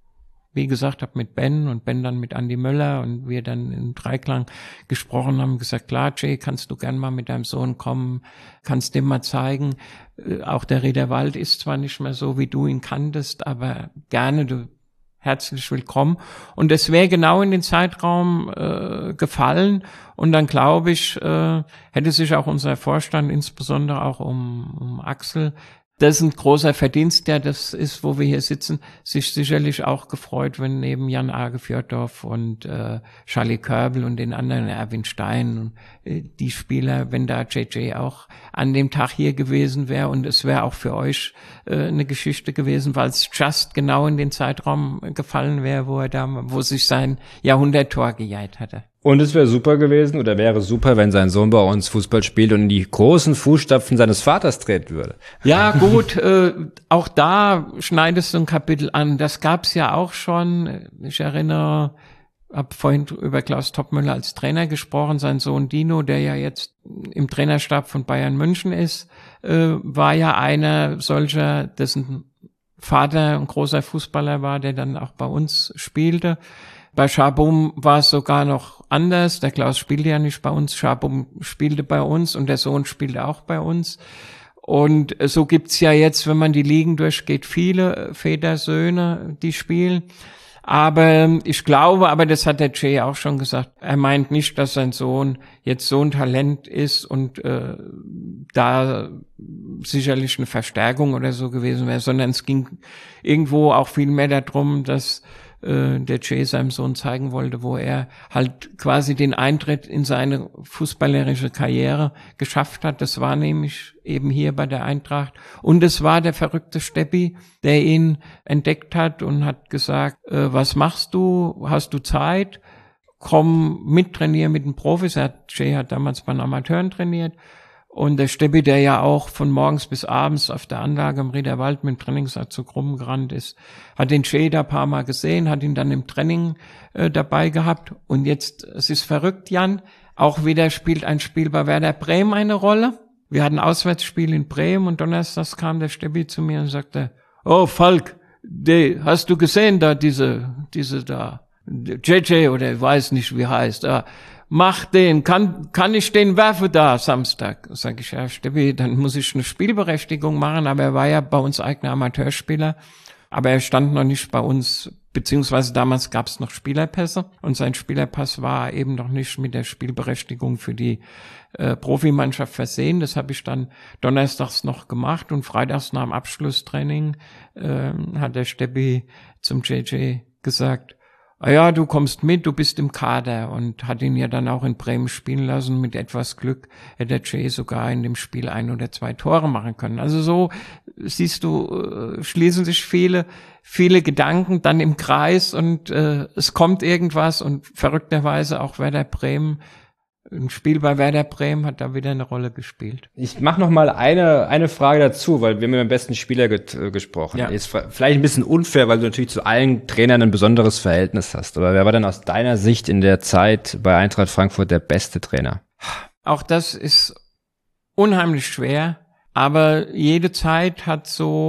Speaker 1: wie gesagt, habe mit Ben und Ben dann mit Andi Möller und wir dann im Dreiklang gesprochen haben, gesagt, klar, Jay, kannst du gern mal mit deinem Sohn kommen, kannst dem mal zeigen. Auch der Riederwald ist zwar nicht mehr so, wie du ihn kanntest, aber gerne, du herzlich willkommen. Und es wäre genau in den Zeitraum äh, gefallen. Und dann, glaube ich, äh, hätte sich auch unser Vorstand, insbesondere auch um, um Axel, das ist ein großer Verdienst, der das ist, wo wir hier sitzen, sich sicherlich auch gefreut, wenn neben Jan Age Fjordorf und äh, Charlie Körbel und den anderen, Erwin Stein und äh, die Spieler, wenn da J J auch an dem Tag hier gewesen wäre, und es wäre auch für euch äh, eine Geschichte gewesen, weil es just genau in den Zeitraum gefallen wäre, wo er da, wo sich sein Jahrhunderttor gejagt hatte.
Speaker 4: Und es wäre super gewesen oder wäre super, wenn sein Sohn bei uns Fußball spielt und in die großen Fußstapfen seines Vaters treten würde.
Speaker 1: Ja, gut, äh, auch da schneidest du ein Kapitel an. Das gab's ja auch schon. Ich erinnere, habe vorhin über Klaus Toppmöller als Trainer gesprochen. Sein Sohn Dino, der ja jetzt im Trainerstab von Bayern München ist, äh, war ja einer solcher, dessen Vater ein großer Fußballer war, der dann auch bei uns spielte. Bei Schabum war es sogar noch anders. Der Klaus spielte ja nicht bei uns. Schabum spielte bei uns und der Sohn spielte auch bei uns. Und so gibt's ja jetzt, wenn man die Ligen durchgeht, viele Väter-Söhne, die spielen. Aber ich glaube, aber das hat der Jay auch schon gesagt, er meint nicht, dass sein Sohn jetzt so ein Talent ist und äh, da sicherlich eine Verstärkung oder so gewesen wäre, sondern es ging irgendwo auch viel mehr darum, dass der Jay seinem Sohn zeigen wollte, wo er halt quasi den Eintritt in seine fußballerische Karriere geschafft hat. Das war nämlich eben hier bei der Eintracht. Und es war der verrückte Steppi, der ihn entdeckt hat und hat gesagt, äh, was machst du? Hast du Zeit? Komm mit, trainier mit den Profis. Er hat, Jay hat damals bei den Amateuren trainiert. Und der Steppi, der ja auch von morgens bis abends auf der Anlage im Riederwald mit dem Trainingsanzug rumgerannt ist, hat den Jay da ein paar Mal gesehen, hat ihn dann im Training äh, dabei gehabt. Und jetzt, es ist verrückt, Jan, auch wieder spielt ein Spiel bei Werder Bremen eine Rolle. Wir hatten ein Auswärtsspiel in Bremen und donnerstags kam der Steppi zu mir und sagte, oh Falk, die, hast du gesehen da diese, diese da, J J oder ich weiß nicht, wie heißt, da, mach den, kann kann ich den werfen da Samstag? Sag ich, ja, Steppi, dann muss ich eine Spielberechtigung machen, aber er war ja bei uns eigener Amateurspieler, aber er stand noch nicht bei uns, beziehungsweise damals gab es noch Spielerpässe und sein Spielerpass war eben noch nicht mit der Spielberechtigung für die äh, Profimannschaft versehen. Das habe ich dann donnerstags noch gemacht und freitags nach dem Abschlusstraining äh, hat der Steppi zum J J gesagt, ah ja, du kommst mit, du bist im Kader, und hat ihn ja dann auch in Bremen spielen lassen. Mit etwas Glück hätte der Jay sogar in dem Spiel ein oder zwei Tore machen können. Also so siehst du, schließen sich viele, viele Gedanken dann im Kreis und äh, es kommt irgendwas, und verrückterweise auch Werder Bremen, ein Spiel bei Werder Bremen hat da wieder eine Rolle gespielt.
Speaker 4: Ich mache noch mal eine eine Frage dazu, weil wir haben über den besten Spieler get, äh, gesprochen. Ja. Ist vielleicht ein bisschen unfair, weil du natürlich zu allen Trainern ein besonderes Verhältnis hast. Aber wer war denn aus deiner Sicht in der Zeit bei Eintracht Frankfurt der beste Trainer?
Speaker 1: Auch das ist unheimlich schwer, aber jede Zeit hat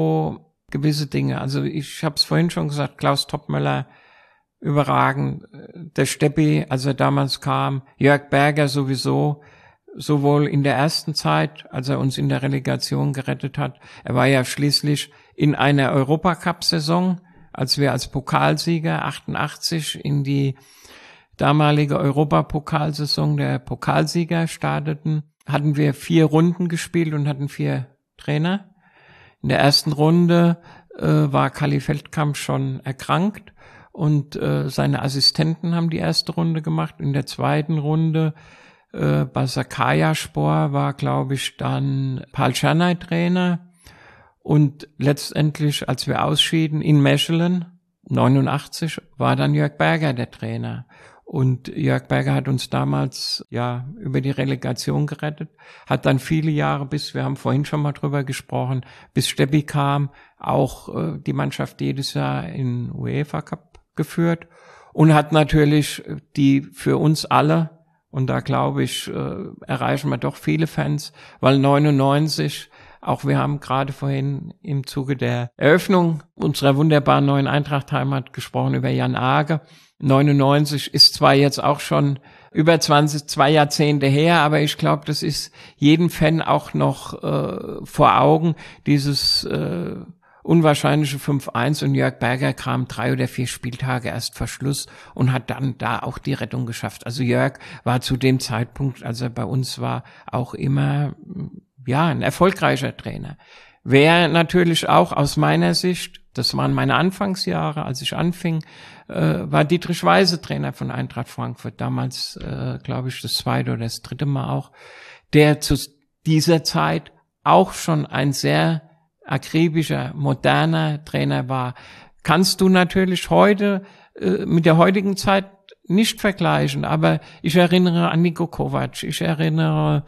Speaker 1: so gewisse Dinge. Also ich habe es vorhin schon gesagt, Klaus Toppmöller, überragend, der Steppi, als er damals kam, Jörg Berger sowieso, sowohl in der ersten Zeit, als er uns in der Relegation gerettet hat. Er war ja schließlich in einer Europacup-Saison, als wir als Pokalsieger achtundachtzig in die damalige Europapokalsaison der Pokalsieger starteten, hatten wir vier Runden gespielt und hatten vier Trainer. In der ersten Runde äh, war Kalli Feldkamp schon erkrankt und äh, seine Assistenten haben die erste Runde gemacht. In der zweiten Runde äh, bei Sakaryaspor war, glaube ich, dann Paul Czernay Trainer. Und letztendlich, als wir ausschieden in Mechelen, neunundachtzig, war dann Jörg Berger der Trainer. Und Jörg Berger hat uns damals ja über die Relegation gerettet, hat dann viele Jahre, bis, wir haben vorhin schon mal drüber gesprochen, bis Steppi kam, auch äh, die Mannschaft jedes Jahr in UEFA Cup geführt und hat natürlich die für uns alle, und da glaube ich, äh, erreichen wir doch viele Fans, weil neunundneunzig, auch wir haben gerade vorhin im Zuge der Eröffnung unserer wunderbaren neuen Eintracht-Heimat gesprochen über Jan Age. neunundneunzig ist zwar jetzt auch schon über zwanzig, zwei Jahrzehnte her, aber ich glaube, das ist jedem Fan auch noch äh, vor Augen, dieses äh, unwahrscheinliche fünf eins, und Jörg Berger kam drei oder vier Spieltage erst vor Schluss und hat dann da auch die Rettung geschafft. Also Jörg war zu dem Zeitpunkt, als er bei uns war, auch immer ja ein erfolgreicher Trainer. Wer natürlich auch aus meiner Sicht, das waren meine Anfangsjahre, als ich anfing, äh, war Dietrich Weise Trainer von Eintracht Frankfurt, damals, äh, glaube ich, das zweite oder das dritte Mal auch, der zu dieser Zeit auch schon ein sehr akribischer, moderner Trainer war. Kannst du natürlich heute äh, mit der heutigen Zeit nicht vergleichen, aber ich erinnere an Niko Kovac, ich erinnere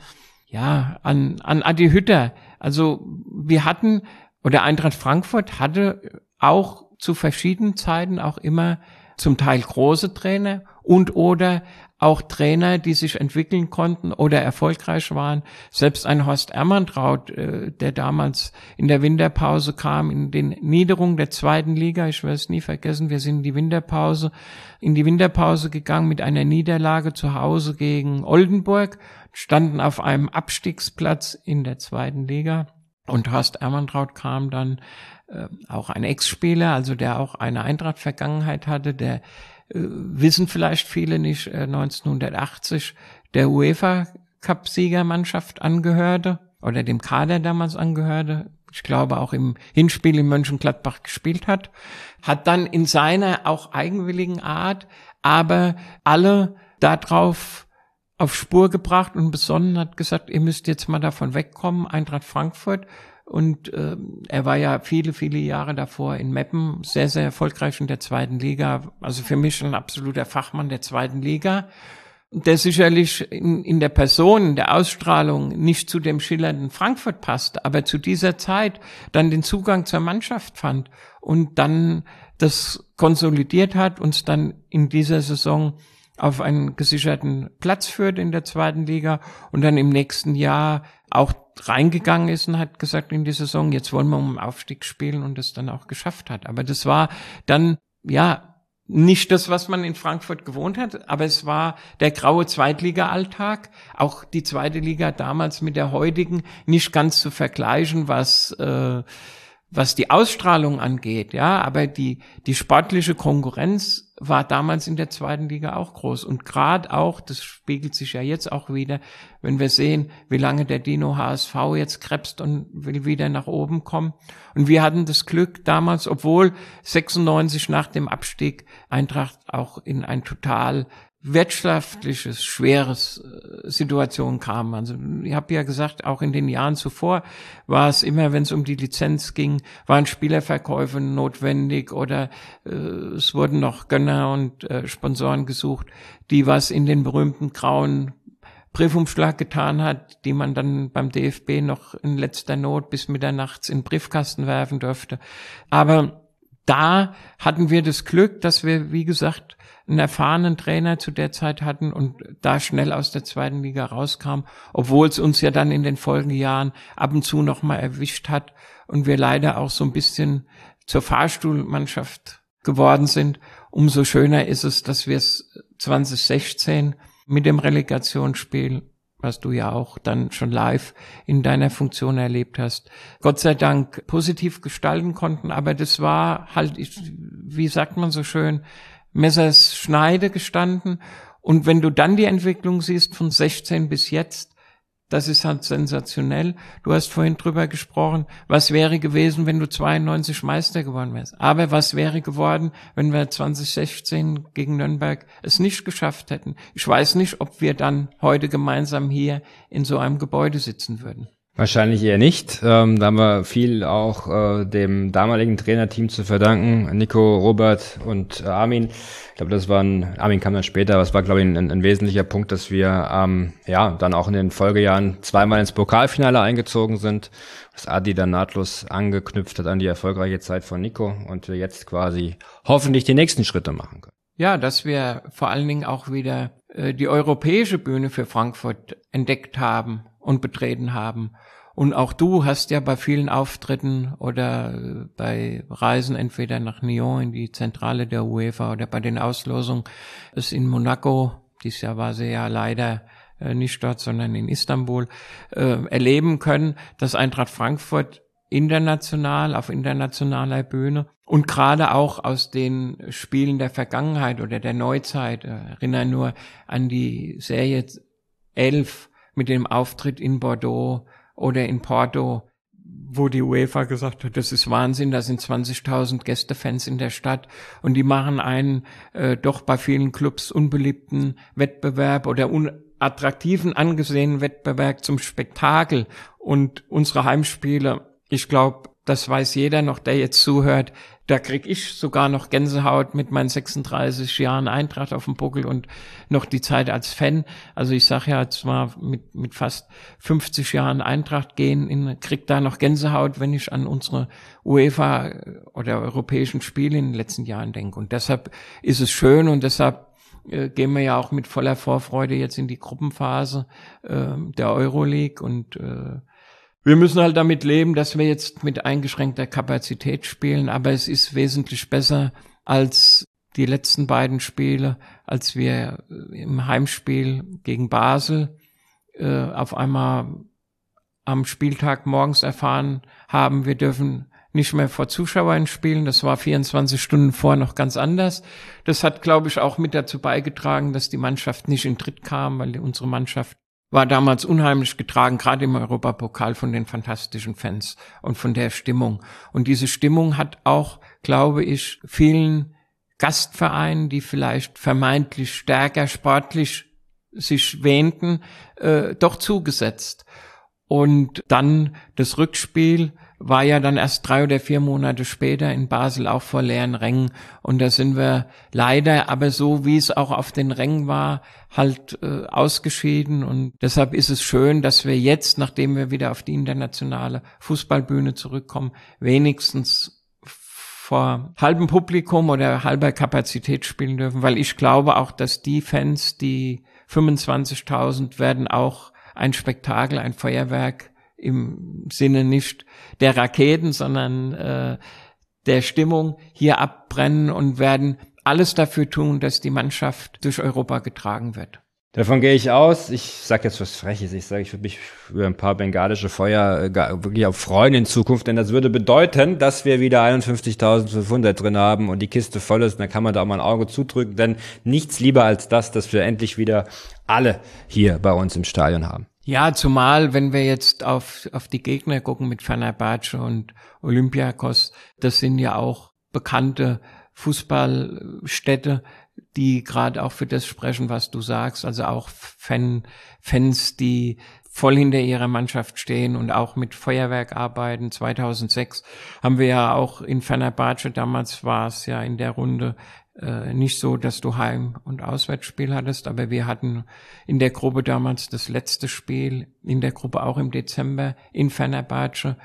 Speaker 1: ja an an Adi Hütter. Also wir hatten, oder Eintracht Frankfurt hatte auch zu verschiedenen Zeiten auch immer zum Teil große Trainer und oder auch Trainer, die sich entwickeln konnten oder erfolgreich waren. Selbst ein Horst Ermantraut, äh, der damals in der Winterpause kam, in den Niederungen der zweiten Liga, ich werde es nie vergessen, wir sind in die Winterpause, in die Winterpause gegangen mit einer Niederlage zu Hause gegen Oldenburg, standen auf einem Abstiegsplatz in der zweiten Liga und Horst Ermantraut kam dann, äh, auch ein Ex-Spieler, also der auch eine Eintracht-Vergangenheit hatte, der wissen vielleicht viele nicht, neunzehnhundertachtzig der UEFA-Cup-Siegermannschaft angehörte oder dem Kader damals angehörte. Ich glaube auch im Hinspiel in Mönchengladbach gespielt hat, hat dann in seiner auch eigenwilligen Art aber alle darauf auf Spur gebracht und besonnen, hat gesagt, ihr müsst jetzt mal davon wegkommen, Eintracht Frankfurt. Und äh, er war ja viele, viele Jahre davor in Meppen sehr, sehr erfolgreich in der zweiten Liga. Also für mich ein absoluter Fachmann der zweiten Liga, der sicherlich in, in der Person, in der Ausstrahlung nicht zu dem schillernden Frankfurt passt, aber zu dieser Zeit dann den Zugang zur Mannschaft fand und dann das konsolidiert hat, uns dann in dieser Saison auf einen gesicherten Platz führt in der zweiten Liga und dann im nächsten Jahr auch reingegangen ist und hat gesagt in die Saison, jetzt wollen wir um den Aufstieg spielen und es dann auch geschafft hat. Aber das war dann, ja, nicht das, was man in Frankfurt gewohnt hat, aber es war der graue Zweitliga-Alltag. Auch die zweite Liga damals mit der heutigen nicht ganz zu vergleichen, was äh, was die Ausstrahlung angeht, ja, aber die die sportliche Konkurrenz war damals in der zweiten Liga auch groß und gerade auch, das spiegelt sich ja jetzt auch wieder, wenn wir sehen, wie lange der Dino H S V jetzt krebst und will wieder nach oben kommen. Und wir hatten das Glück damals, obwohl sechsundneunzig nach dem Abstieg Eintracht auch in ein total wirtschaftliches, schweres äh, Situation kam. Also ich habe ja gesagt, auch in den Jahren zuvor war es immer, wenn es um die Lizenz ging, waren Spielerverkäufe notwendig oder äh, es wurden noch Gönner und äh, Sponsoren gesucht, die was in den berühmten grauen Briefumschlag getan hat, die man dann beim D F B noch in letzter Not bis mitternachts in den Briefkasten werfen durfte. Aber da hatten wir das Glück, dass wir, wie gesagt, einen erfahrenen Trainer zu der Zeit hatten und da schnell aus der zweiten Liga rauskam, obwohl es uns ja dann in den folgenden Jahren ab und zu nochmal erwischt hat und wir leider auch so ein bisschen zur Fahrstuhlmannschaft geworden sind. Umso schöner ist es, dass wir es zwanzig sechzehn mit dem Relegationsspiel, was du ja auch dann schon live in deiner Funktion erlebt hast, Gott sei Dank positiv gestalten konnten. Aber das war halt, wie sagt man so schön, Messers Schneide gestanden. Und wenn du dann die Entwicklung siehst von sechzehn bis jetzt, das ist halt sensationell. Du hast vorhin drüber gesprochen, was wäre gewesen, wenn du zweiundneunzig Meister geworden wärst. Aber was wäre geworden, wenn wir zwanzig sechzehn gegen Nürnberg es nicht geschafft hätten? Ich weiß nicht, ob wir dann heute gemeinsam hier in so einem Gebäude sitzen würden.
Speaker 4: Wahrscheinlich eher nicht. Ähm, da haben wir viel auch äh, dem damaligen Trainerteam zu verdanken. Nico, Robert und äh, Armin. Ich glaube, das waren, Armin kam dann später, aber es war, glaube ich, ein, ein wesentlicher Punkt, dass wir ähm, ja dann auch in den Folgejahren zweimal ins Pokalfinale eingezogen sind. Dass Adi dann nahtlos angeknüpft hat an die erfolgreiche Zeit von Nico und wir jetzt quasi hoffentlich die nächsten Schritte machen können.
Speaker 1: Ja, dass wir vor allen Dingen auch wieder äh, die europäische Bühne für Frankfurt entdeckt haben und betreten haben. Und auch du hast ja bei vielen Auftritten oder bei Reisen entweder nach Nyon in die Zentrale der UEFA oder bei den Auslosungen es in Monaco, dieses Jahr war sie ja leider äh, nicht dort, sondern in Istanbul, äh, erleben können, dass Eintracht Frankfurt international, auf internationaler Bühne und gerade auch aus den Spielen der Vergangenheit oder der Neuzeit, äh, erinnere nur an die Serie elf mit dem Auftritt in Bordeaux oder in Porto, wo die UEFA gesagt hat, das ist Wahnsinn, da sind zwanzigtausend Gästefans in der Stadt und die machen einen äh, doch bei vielen Clubs unbeliebten Wettbewerb oder unattraktiven angesehenen Wettbewerb zum Spektakel. Und unsere Heimspiele, ich glaube, das weiß jeder noch, der jetzt zuhört, da krieg ich sogar noch Gänsehaut mit meinen sechsunddreißig Jahren Eintracht auf dem Buckel und noch die Zeit als Fan. Also ich sag ja, zwar mit mit fast fünfzig Jahren Eintracht gehen, in, krieg da noch Gänsehaut, wenn ich an unsere UEFA oder europäischen Spiele in den letzten Jahren denke. Und deshalb ist es schön und deshalb äh, gehen wir ja auch mit voller Vorfreude jetzt in die Gruppenphase äh, der Euroleague und äh, wir müssen halt damit leben, dass wir jetzt mit eingeschränkter Kapazität spielen, aber es ist wesentlich besser als die letzten beiden Spiele, als wir im Heimspiel gegen Basel äh, auf einmal am Spieltag morgens erfahren haben, wir dürfen nicht mehr vor Zuschauern spielen. Das war vierundzwanzig Stunden vorher noch ganz anders. Das hat, glaube ich, auch mit dazu beigetragen, dass die Mannschaft nicht in Tritt kam, weil unsere Mannschaft war damals unheimlich getragen, gerade im Europapokal von den fantastischen Fans und von der Stimmung. Und diese Stimmung hat auch, glaube ich, vielen Gastvereinen, die vielleicht vermeintlich stärker sportlich sich wähnten, äh, doch zugesetzt. Und dann das Rückspiel war ja dann erst drei oder vier Monate später in Basel auch vor leeren Rängen. Und da sind wir leider, aber so wie es auch auf den Rängen war, halt äh, ausgeschieden. Und deshalb ist es schön, dass wir jetzt, nachdem wir wieder auf die internationale Fußballbühne zurückkommen, wenigstens vor halbem Publikum oder halber Kapazität spielen dürfen. Weil ich glaube auch, dass die Fans, die fünfundzwanzigtausend, werden auch ein Spektakel, ein Feuerwerk im Sinne nicht der Raketen, sondern äh, der Stimmung hier abbrennen und werden alles dafür tun, dass die Mannschaft durch Europa getragen wird.
Speaker 4: Davon gehe ich aus. Ich sage jetzt was Freches. Ich sage, ich würde mich über ein paar bengalische Feuer äh, wirklich auch freuen in Zukunft, denn das würde bedeuten, dass wir wieder einundfünfzigtausendfünfhundert drin haben und die Kiste voll ist. Und dann kann man da auch mal ein Auge zudrücken, denn nichts lieber als das, dass wir endlich wieder alle hier bei uns im Stadion haben.
Speaker 1: Ja, zumal, wenn wir jetzt auf auf die Gegner gucken mit Fenerbahce und Olympiakos, das sind ja auch bekannte Fußballstädte, die gerade auch für das sprechen, was du sagst, also auch Fan, Fans, die voll hinter ihrer Mannschaft stehen und auch mit Feuerwerk arbeiten. zweitausendsechs haben wir ja auch in Fenerbahce, damals war es ja in der Runde Äh, nicht so, dass du Heim- und Auswärtsspiel hattest, aber wir hatten in der Gruppe damals das letzte Spiel, in der Gruppe auch im Dezember in Fenerbahce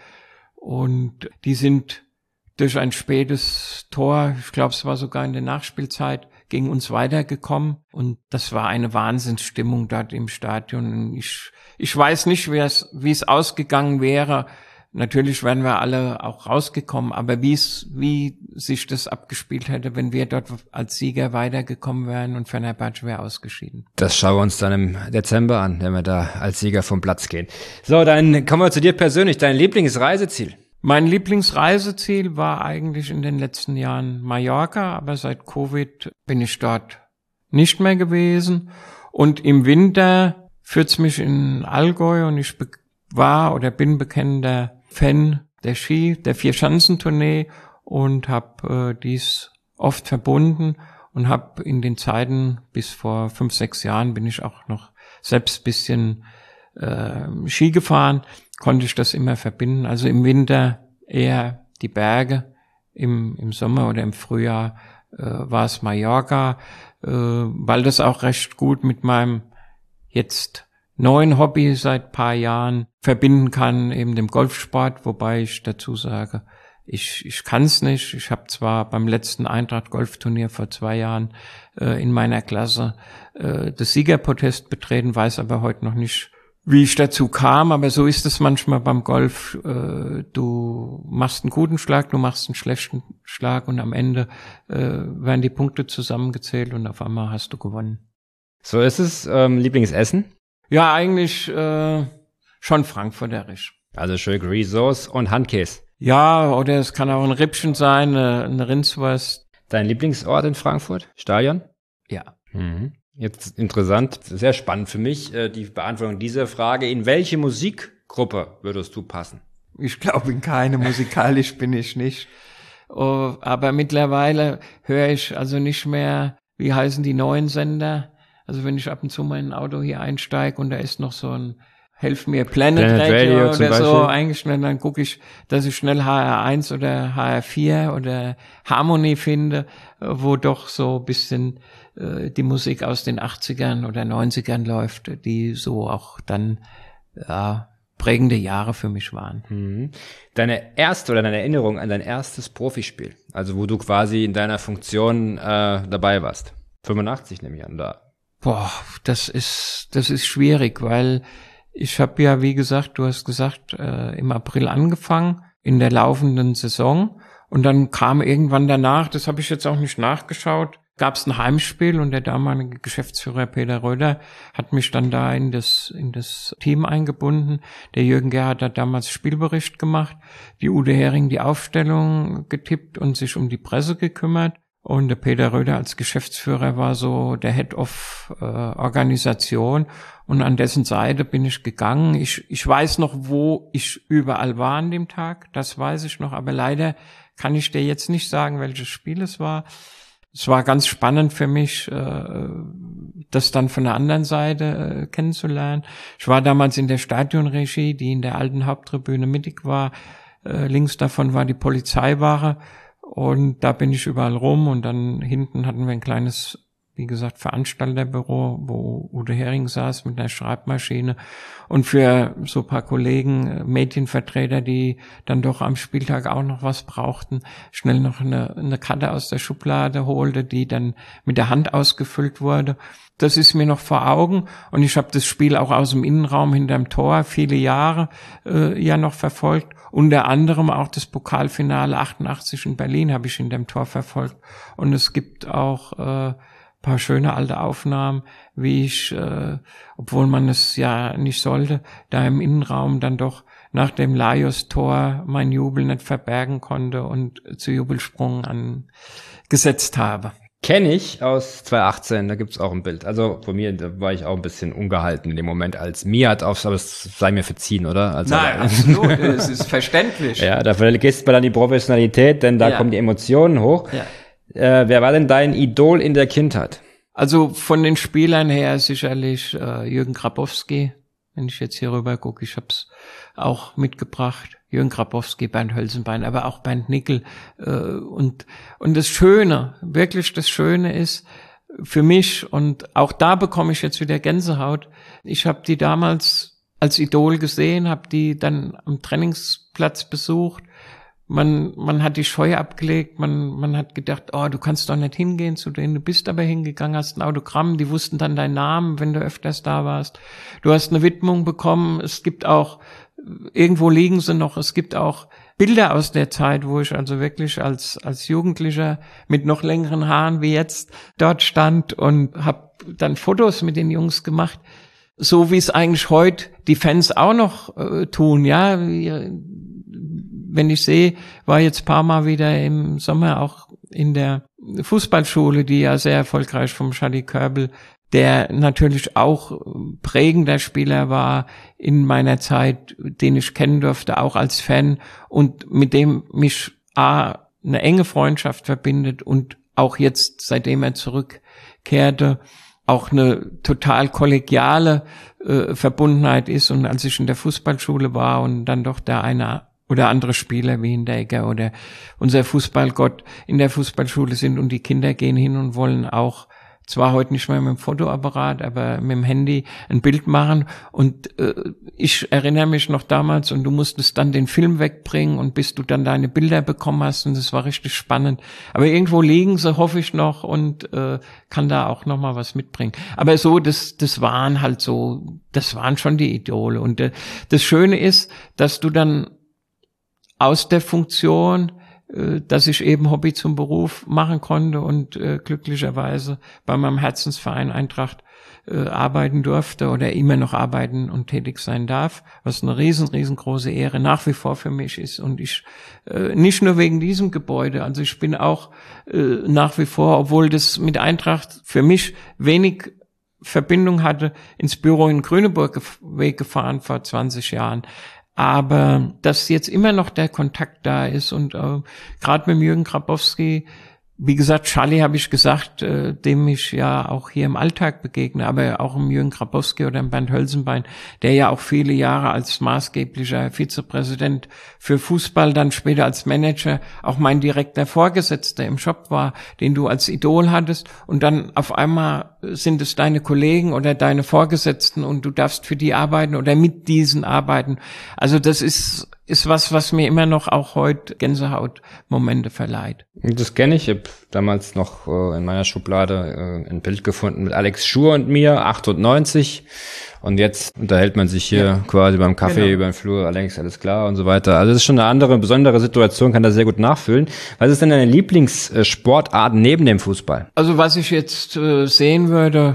Speaker 1: und die sind durch ein spätes Tor, ich glaube es war sogar in der Nachspielzeit, gegen uns weitergekommen und das war eine Wahnsinnsstimmung dort im Stadion. Und ich, ich weiß nicht, wie es, wie es ausgegangen wäre. Natürlich wären wir alle auch rausgekommen, aber wie es, wie sich das abgespielt hätte, wenn wir dort als Sieger weitergekommen wären und Fenerbahce wäre ausgeschieden.
Speaker 4: Das schauen wir uns dann im Dezember an, wenn wir da als Sieger vom Platz gehen. So, dann kommen wir zu dir persönlich. Dein Lieblingsreiseziel?
Speaker 1: Mein Lieblingsreiseziel war eigentlich in den letzten Jahren Mallorca, aber seit Covid bin ich dort nicht mehr gewesen. Und im Winter führt's mich in Allgäu und ich be- war oder bin bekennender Fan der Ski, der Vierschanzentournee und habe äh, dies oft verbunden und habe in den Zeiten bis vor fünf, sechs Jahren bin ich auch noch selbst bisschen äh, Ski gefahren, konnte ich das immer verbinden. Also im Winter eher die Berge, im im Sommer oder im Frühjahr äh, war es Mallorca, äh, weil das auch recht gut mit meinem jetzt neuen Hobby seit paar Jahren verbinden kann, eben dem Golfsport, wobei ich dazu sage, ich ich kann es nicht. Ich habe zwar beim letzten Eintracht-Golfturnier vor zwei Jahren äh, in meiner Klasse äh, das Siegerpodest betreten, weiß aber heute noch nicht, wie ich dazu kam, aber so ist es manchmal beim Golf. Äh, du machst einen guten Schlag, du machst einen schlechten Schlag und am Ende äh, werden die Punkte zusammengezählt und auf einmal hast du gewonnen.
Speaker 4: So ist es. Ähm, Lieblingsessen?
Speaker 1: Ja, eigentlich äh, schon frankfurterisch.
Speaker 4: Also schön Grießsoße und Handkäse.
Speaker 1: Ja, oder es kann auch ein Rippchen sein, eine, eine Rindswurst.
Speaker 4: Dein Lieblingsort in Frankfurt? Stadion?
Speaker 1: Ja.
Speaker 4: Mhm. Jetzt interessant, sehr spannend für mich, äh, die Beantwortung dieser Frage. In welche Musikgruppe würdest du passen?
Speaker 1: Ich glaube in keine, musikalisch bin ich nicht. Oh, aber mittlerweile höre ich also nicht mehr, wie heißen die neuen Sender? Also wenn ich ab und zu mal in ein Auto hier einsteige und da ist noch so ein Helf mir Planet, Planet Radio, Radio oder so eingeschnitten, dann gucke ich, dass ich schnell H R eins oder H R vier oder Harmony finde, wo doch so ein bisschen äh, die Musik aus den achtzigern oder neunzigern läuft, die so auch dann ja, prägende Jahre für mich waren.
Speaker 4: Mhm. Deine erste oder deine Erinnerung an dein erstes Profispiel, also wo du quasi in deiner Funktion äh, dabei warst. fünfundachtzig nehme ich an, da.
Speaker 1: Boah, das ist das ist schwierig, weil ich habe ja, wie gesagt, du hast gesagt, äh, im April angefangen, in der laufenden Saison. Und dann kam irgendwann danach, das habe ich jetzt auch nicht nachgeschaut, gab es ein Heimspiel und der damalige Geschäftsführer Peter Röder hat mich dann da in das in das Team eingebunden. Der Jürgen Gerhardt hat damals Spielbericht gemacht, die Ude Hering die Aufstellung getippt und sich um die Presse gekümmert. Und der Peter Röder als Geschäftsführer war so der Head of äh, Organisation und an dessen Seite bin ich gegangen. Ich, ich weiß noch, wo ich überall war an dem Tag, das weiß ich noch, aber leider kann ich dir jetzt nicht sagen, welches Spiel es war. Es war ganz spannend für mich, äh, das dann von der anderen Seite äh, kennenzulernen. Ich war damals in der Stadionregie, die in der alten Haupttribüne mittig war. Äh, links davon war die Polizeiwache. Und da bin ich überall rum und dann hinten hatten wir ein kleines, wie gesagt, Veranstalterbüro, wo Ude Hering saß mit einer Schreibmaschine und für so ein paar Kollegen, Medienvertreter, die dann doch am Spieltag auch noch was brauchten, schnell noch eine, eine Karte aus der Schublade holte, die dann mit der Hand ausgefüllt wurde. Das ist mir noch vor Augen und ich habe das Spiel auch aus dem Innenraum hinterm Tor viele Jahre äh, ja noch verfolgt. Unter anderem auch das Pokalfinale achtundachtzig in Berlin habe ich hinterm Tor verfolgt. Und es gibt auch äh, paar schöne alte Aufnahmen, wie ich, äh, obwohl man es ja nicht sollte, da im Innenraum dann doch nach dem Lajos-Tor mein Jubel nicht verbergen konnte und zu Jubelsprung angesetzt habe.
Speaker 4: Kenne ich aus zweitausendachtzehn, da gibt's auch ein Bild. Also von mir, da war ich auch ein bisschen ungehalten in dem Moment, als Miat aufs, aber es sei mir verziehen, oder? Also,
Speaker 1: Nein, absolut, es ist verständlich.
Speaker 4: Ja, da vergisst man dann die Professionalität, denn da ja. kommen die Emotionen hoch. Ja. Äh, wer war denn dein Idol in der Kindheit?
Speaker 1: Also von den Spielern her sicherlich äh, Jürgen Grabowski, wenn ich jetzt hier rüber gucke, ich habe es auch mitgebracht. Jürgen Grabowski, Bernd Hölzenbein, aber auch Bernd Nickel. Äh, und und das Schöne, wirklich das Schöne ist für mich, und auch da bekomme ich jetzt wieder Gänsehaut, ich habe die damals als Idol gesehen, habe die dann am Trainingsplatz besucht. Man man hat die Scheu abgelegt, man man hat gedacht, oh, du kannst doch nicht hingehen zu denen, du bist aber hingegangen, hast ein Autogramm, die wussten dann deinen Namen, wenn du öfters da warst. Du hast eine Widmung bekommen, es gibt auch, irgendwo liegen sie noch, es gibt auch Bilder aus der Zeit, wo ich also wirklich als als Jugendlicher mit noch längeren Haaren wie jetzt dort stand und habe dann Fotos mit den Jungs gemacht, so wie es eigentlich heute die Fans auch noch äh, tun, ja, wenn ich sehe, war jetzt ein paar Mal wieder im Sommer auch in der Fußballschule, die ja sehr erfolgreich vom Shadi Körbel, der natürlich auch prägender Spieler war in meiner Zeit, den ich kennen durfte, auch als Fan und mit dem mich A, eine enge Freundschaft verbindet und auch jetzt, seitdem er zurückkehrte, auch eine total kollegiale äh, Verbundenheit ist. Und als ich in der Fußballschule war und dann doch der eine oder andere Spieler wie Hinteregger oder unser Fußballgott in der Fußballschule sind und die Kinder gehen hin und wollen auch, zwar heute nicht mehr mit dem Fotoapparat, aber mit dem Handy ein Bild machen. Und äh, ich erinnere mich noch damals, und du musstest dann den Film wegbringen und bis du dann deine Bilder bekommen hast, und das war richtig spannend. Aber irgendwo liegen sie, hoffe ich noch, und äh, kann da auch noch mal was mitbringen. Aber so, das das waren halt so, das waren schon die Idole. Und äh, das Schöne ist, dass du dann aus der Funktion, dass ich eben Hobby zum Beruf machen konnte und äh, glücklicherweise bei meinem Herzensverein Eintracht äh, arbeiten durfte oder immer noch arbeiten und tätig sein darf, was eine riesen, riesengroße Ehre nach wie vor für mich ist. Und ich, äh, nicht nur wegen diesem Gebäude, also ich bin auch äh, nach wie vor, obwohl das mit Eintracht für mich wenig Verbindung hatte, ins Büro in Grüneburg Weg gefahren vor zwanzig Jahren. Aber dass jetzt immer noch der Kontakt da ist und äh, gerade mit Jürgen Grabowski, wie gesagt, Charlie habe ich gesagt, äh, dem ich ja auch hier im Alltag begegne, aber auch im Jürgen Grabowski oder im Bernd Hölzenbein, der ja auch viele Jahre als maßgeblicher Vizepräsident für Fußball, dann später als Manager auch mein direkter Vorgesetzter im Shop war, den du als Idol hattest und dann auf einmal sind es deine Kollegen oder deine Vorgesetzten und du darfst für die arbeiten oder mit diesen arbeiten. Also das ist ist was, was mir immer noch auch heute Gänsehautmomente verleiht.
Speaker 4: Das kenne ich. Ich habe damals noch äh, in meiner Schublade äh, ein Bild gefunden mit Alex Schur und mir, achtundneunzig. Und jetzt unterhält man sich hier ja. quasi beim Kaffee genau. über den Flur, Alex, alles klar und so weiter. Also das ist schon eine andere, besondere Situation, kann das sehr gut nachfüllen. Was ist denn deine Lieblingssportart neben dem Fußball?
Speaker 1: Also was ich jetzt äh, sehen würde,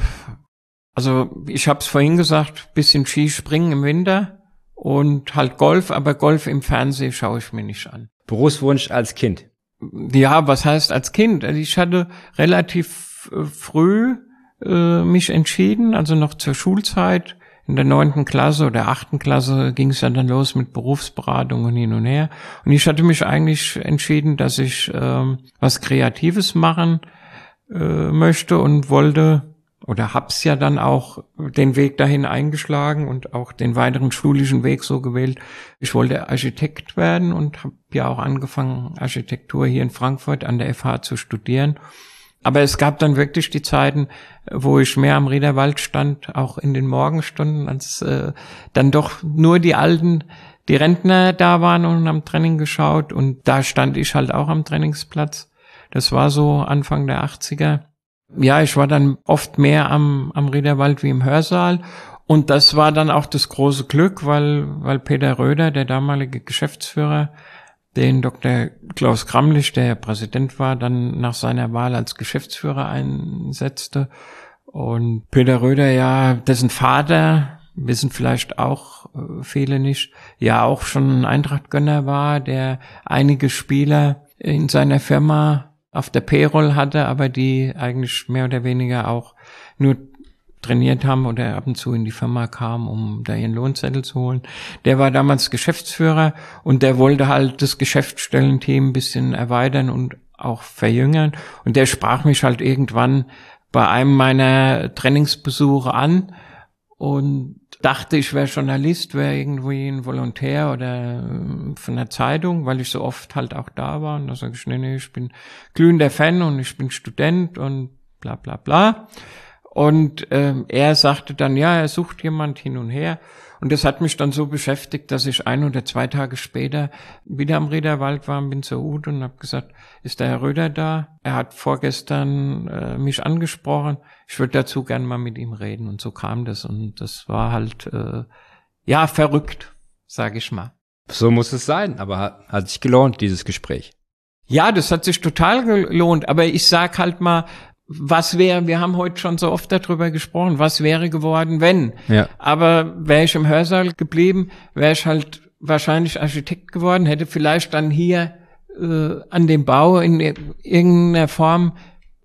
Speaker 1: also ich habe es vorhin gesagt, bisschen Skispringen im Winter. Und halt Golf, aber Golf im Fernsehen schaue ich mir nicht an.
Speaker 4: Berufswunsch als Kind?
Speaker 1: Ja, was heißt als Kind? Also ich hatte relativ äh, früh äh, mich entschieden, also noch zur Schulzeit. In der neunten Klasse oder achten Klasse ging es ja dann los mit Berufsberatung und hin und her. Und ich hatte mich eigentlich entschieden, dass ich äh, was Kreatives machen äh, möchte und wollte oder hab's ja dann auch den Weg dahin eingeschlagen und auch den weiteren schulischen Weg so gewählt. Ich wollte Architekt werden und habe ja auch angefangen, Architektur hier in Frankfurt an der F H zu studieren. Aber es gab dann wirklich die Zeiten, wo ich mehr am Riederwald stand, auch in den Morgenstunden, als äh, dann doch nur die Alten, die Rentner da waren und haben Training geschaut. Und da stand ich halt auch am Trainingsplatz. Das war so Anfang der achtziger. Ja, ich war dann oft mehr am, am Riederwald wie im Hörsaal. Und das war dann auch das große Glück, weil, weil Peter Röder, der damalige Geschäftsführer, den Doktor Klaus Kramlich, der Präsident war, dann nach seiner Wahl als Geschäftsführer einsetzte. Und Peter Röder, ja, dessen Vater, wissen vielleicht auch äh, viele nicht, ja auch schon ein Eintracht-Gönner war, der einige Spieler in seiner Firma auf der Payroll hatte, aber die eigentlich mehr oder weniger auch nur trainiert haben oder ab und zu in die Firma kamen, um da ihren Lohnzettel zu holen. Der war damals Geschäftsführer und der wollte halt das Geschäftsstellenteam ein bisschen erweitern und auch verjüngern. Und der sprach mich halt irgendwann bei einem meiner Trainingsbesuche an und dachte, ich wäre Journalist, wäre irgendwie ein Volontär oder von der Zeitung, weil ich so oft halt auch da war. Und da sage ich, nee, nee, ich bin glühender Fan und ich bin Student und bla bla bla. Und ähm, er sagte dann, ja, er sucht jemand hin und her. Und das hat mich dann so beschäftigt, dass ich ein oder zwei Tage später wieder am Riederwald war und bin zur Ute und habe gesagt, ist der Herr Röder da? Er hat vorgestern äh, mich angesprochen. Ich würde dazu gern mal mit ihm reden. Und so kam das. Und das war halt, äh, ja, verrückt, sage ich mal.
Speaker 4: So muss es sein, aber hat, hat sich gelohnt, dieses Gespräch.
Speaker 1: Ja, das hat sich total gelohnt. Aber ich sag halt mal, was wäre, wir haben heute schon so oft darüber gesprochen, was wäre geworden, wenn. Ja. Aber wäre ich im Hörsaal geblieben, wäre ich halt wahrscheinlich Architekt geworden, hätte vielleicht dann hier äh, an dem Bau in irgendeiner Form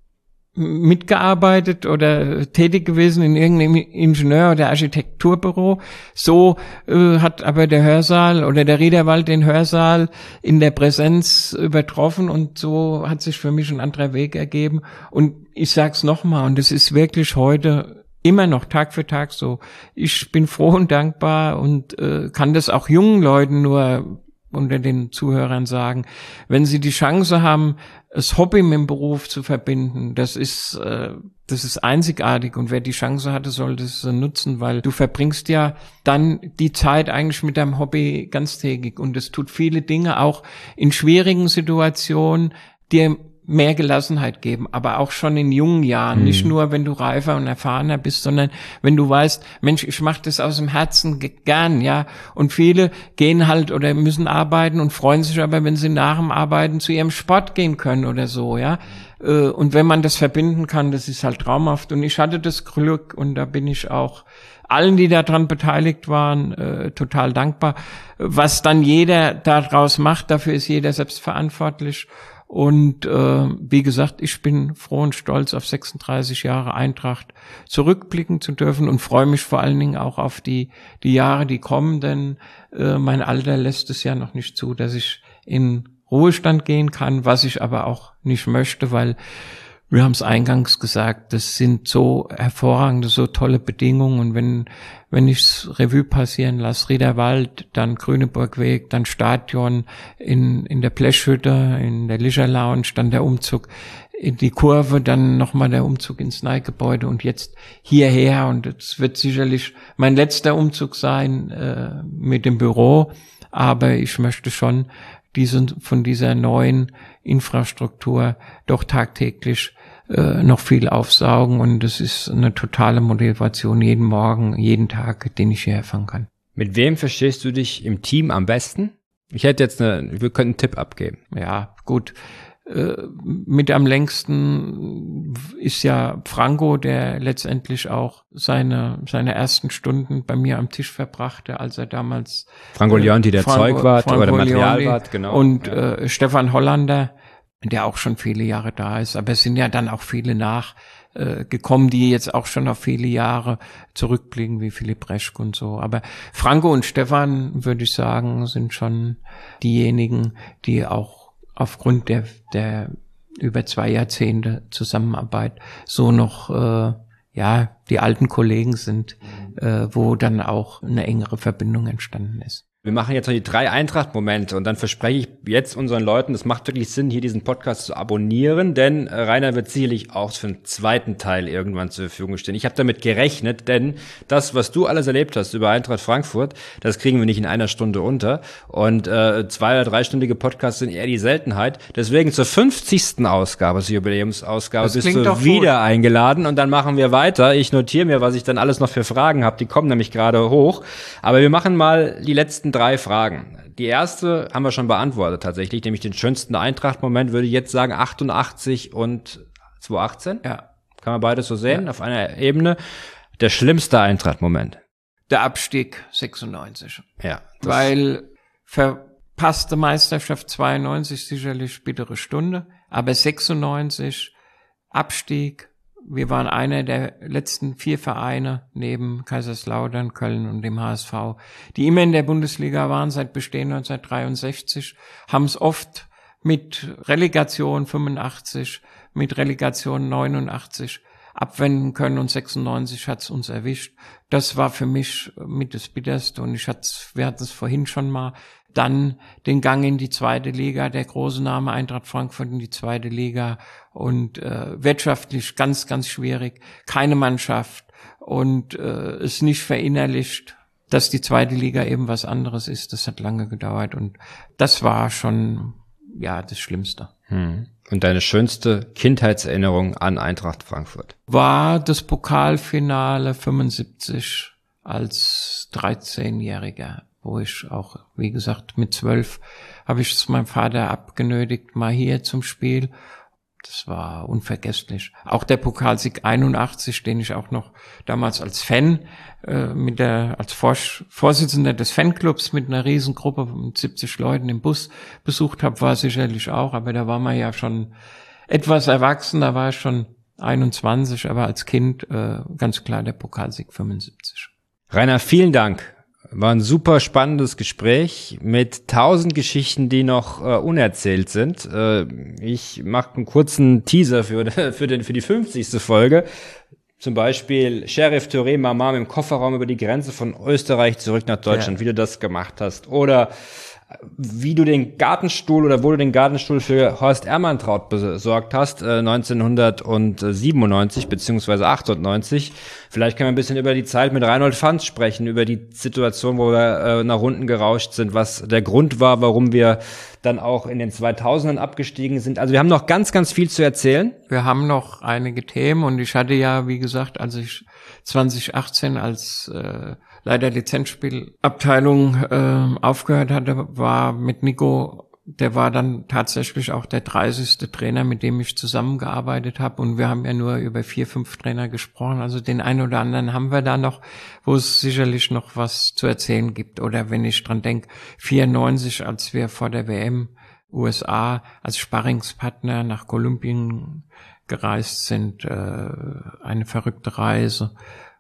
Speaker 1: mitgearbeitet oder tätig gewesen in irgendeinem Ingenieur- oder Architekturbüro. So äh, hat aber der Hörsaal oder der Riederwald den Hörsaal in der Präsenz übertroffen und so hat sich für mich ein anderer Weg ergeben. Und ich sag's nochmal, und es ist wirklich heute immer noch Tag für Tag so. Ich bin froh und dankbar und äh, kann das auch jungen Leuten nur unter den Zuhörern sagen, wenn sie die Chance haben, das Hobby mit dem Beruf zu verbinden, das ist äh, das ist einzigartig und wer die Chance hatte, sollte es nutzen, weil du verbringst ja dann die Zeit eigentlich mit deinem Hobby ganztägig und es tut viele Dinge auch in schwierigen Situationen dir mehr Gelassenheit geben, aber auch schon in jungen Jahren, mhm. nicht nur, wenn du reifer und erfahrener bist, sondern wenn du weißt, Mensch, ich mache das aus dem Herzen gern, ja, und viele gehen halt oder müssen arbeiten und freuen sich aber, wenn sie nach dem Arbeiten zu ihrem Sport gehen können oder so, ja, und wenn man das verbinden kann, das ist halt traumhaft und ich hatte das Glück und da bin ich auch allen, die daran beteiligt waren, äh, total dankbar. Was dann jeder daraus macht, dafür ist jeder selbst verantwortlich. Und äh, wie gesagt, ich bin froh und stolz, auf sechsunddreißig Jahre Eintracht zurückblicken zu dürfen und freue mich vor allen Dingen auch auf die die Jahre, die kommen, denn äh, mein Alter lässt es ja noch nicht zu, dass ich in Ruhestand gehen kann, was ich aber auch nicht möchte, weil wir haben es eingangs gesagt, das sind so hervorragende, so tolle Bedingungen und wenn wenn ich's Revue passieren lasse, Riederwald, dann Grüneburgweg, dann Stadion, in in der Blechhütte, in der Leisure Lounge, dann der Umzug in die Kurve, dann nochmal der Umzug ins Nike-Gebäude und jetzt hierher und es wird sicherlich mein letzter Umzug sein äh, mit dem Büro, aber ich möchte schon diese, von dieser neuen Infrastruktur doch tagtäglich äh, noch viel aufsaugen und es ist eine totale Motivation jeden Morgen, jeden Tag, den ich hierher fahren kann.
Speaker 4: Mit wem verstehst du dich im Team am besten? Ich hätte jetzt eine, wir könnten einen Tipp abgeben.
Speaker 1: Ja, gut. Äh, mit am längsten ist ja Franco, der letztendlich auch seine seine ersten Stunden bei mir am Tisch verbrachte, als er damals
Speaker 4: Franco Leonti, der
Speaker 1: Franco,
Speaker 4: Zeugwart
Speaker 1: Franco
Speaker 4: oder Materialwart,
Speaker 1: Leonti,
Speaker 4: genau.
Speaker 1: Und
Speaker 4: ja.
Speaker 1: äh, Stefan Hollander, der auch schon viele Jahre da ist, aber es sind ja dann auch viele nach äh, gekommen, die jetzt auch schon auf viele Jahre zurückblicken, wie Philipp Reschke und so. Aber Franco und Stefan, würde ich sagen, sind schon diejenigen, die auch aufgrund der der über zwei Jahrzehnte Zusammenarbeit so noch äh, ja die alten Kollegen sind, äh, wo dann auch eine engere Verbindung entstanden ist.
Speaker 4: Wir machen jetzt noch die drei Eintracht-Momente und dann verspreche ich jetzt unseren Leuten, es macht wirklich Sinn, hier diesen Podcast zu abonnieren, denn Rainer wird sicherlich auch für den zweiten Teil irgendwann zur Verfügung stehen. Ich habe damit gerechnet, denn das, was du alles erlebt hast über Eintracht Frankfurt, das kriegen wir nicht in einer Stunde unter und äh, zwei- oder dreistündige Podcasts sind eher die Seltenheit. Deswegen zur fünfzigsten Ausgabe, zur Jubiläumsausgabe,
Speaker 1: Das
Speaker 4: bist du
Speaker 1: doch
Speaker 4: wieder
Speaker 1: gut.
Speaker 4: eingeladen und dann machen wir weiter. Ich notiere mir, was ich dann alles noch für Fragen habe, die kommen nämlich gerade hoch, aber wir machen mal die letzten drei Fragen. Die erste haben wir schon beantwortet tatsächlich, nämlich den schönsten Eintracht-Moment, würde ich jetzt sagen achtundachtzig und zweitausendachtzehn.
Speaker 1: Ja.
Speaker 4: Kann man beides so sehen,
Speaker 1: Ja.
Speaker 4: auf einer Ebene. Der schlimmste Eintracht-Moment.
Speaker 1: Der Abstieg sechsundneunzig.
Speaker 4: Ja.
Speaker 1: Weil verpasste Meisterschaft zweiundneunzig sicherlich bittere Stunde, aber sechsundneunzig Abstieg. Wir waren einer der letzten vier Vereine neben Kaiserslautern, Köln und dem H S V, die immer in der Bundesliga waren seit Bestehen neunzehnhundertdreiundsechzig, haben es oft mit Relegation fünfundachtzig, mit Relegation neunundachtzig abwenden können und sechsundneunzig hat es uns erwischt. Das war für mich mit das Bitterste und ich hatte, wir hatten es vorhin schon mal, dann den Gang in die zweite Liga, der große Name Eintracht Frankfurt in die zweite Liga und äh, wirtschaftlich ganz, ganz schwierig, keine Mannschaft und äh, es nicht verinnerlicht, dass die zweite Liga eben was anderes ist. Das hat lange gedauert und das war schon, ja, das Schlimmste.
Speaker 4: Hm. Und deine schönste Kindheitserinnerung an Eintracht Frankfurt?
Speaker 1: War das Pokalfinale fünfundsiebzig als dreizehnjähriger, wo ich auch, wie gesagt, mit zwölf habe ich es meinem Vater abgenötigt, mal hier zum Spiel. Das war unvergesslich. Auch der Pokalsieg einundachtzig, den ich auch noch damals als Fan, äh, mit der, als Vors- Vorsitzender des Fanclubs mit einer Riesengruppe mit siebzig Leuten im Bus besucht habe, war sicherlich auch, aber da war man ja schon etwas erwachsen, da war ich schon einundzwanzig, aber als Kind äh, ganz klar der Pokalsieg fünfundsiebzig.
Speaker 4: Rainer, vielen Dank. War ein super spannendes Gespräch mit tausend Geschichten, die noch äh, unerzählt sind. Äh, ich mache einen kurzen Teaser für, für, den, für die fünfzigste Folge. Zum Beispiel Sheriff Touré Mamam im Kofferraum über die Grenze von Österreich zurück nach Deutschland, ja. Wie du das gemacht hast. Oder wie du den Gartenstuhl oder wo du den Gartenstuhl für Horst Ermantraut besorgt hast, äh, neunzehnhundertsiebenundneunzig beziehungsweise achtundneunzig. Vielleicht können wir ein bisschen über die Zeit mit Reinhold Fanz sprechen, über die Situation, wo wir äh, nach unten gerauscht sind, was der Grund war, warum wir dann auch in den zweitausendern abgestiegen sind. Also wir haben noch ganz, ganz viel zu erzählen.
Speaker 1: Wir haben noch einige Themen und ich hatte ja, wie gesagt, als ich zwanzig achtzehn als äh, Leiter Lizenzspielabteilung äh, aufgehört hatte, war mit Nico, der war dann tatsächlich auch der dreißigste Trainer, mit dem ich zusammengearbeitet habe und wir haben ja nur über vier, fünf Trainer gesprochen, also den einen oder anderen haben wir da noch, wo es sicherlich noch was zu erzählen gibt oder wenn ich dran denke, vierundneunzig, als wir vor der W M U S A als Sparringspartner nach Kolumbien gereist sind, äh, eine verrückte Reise,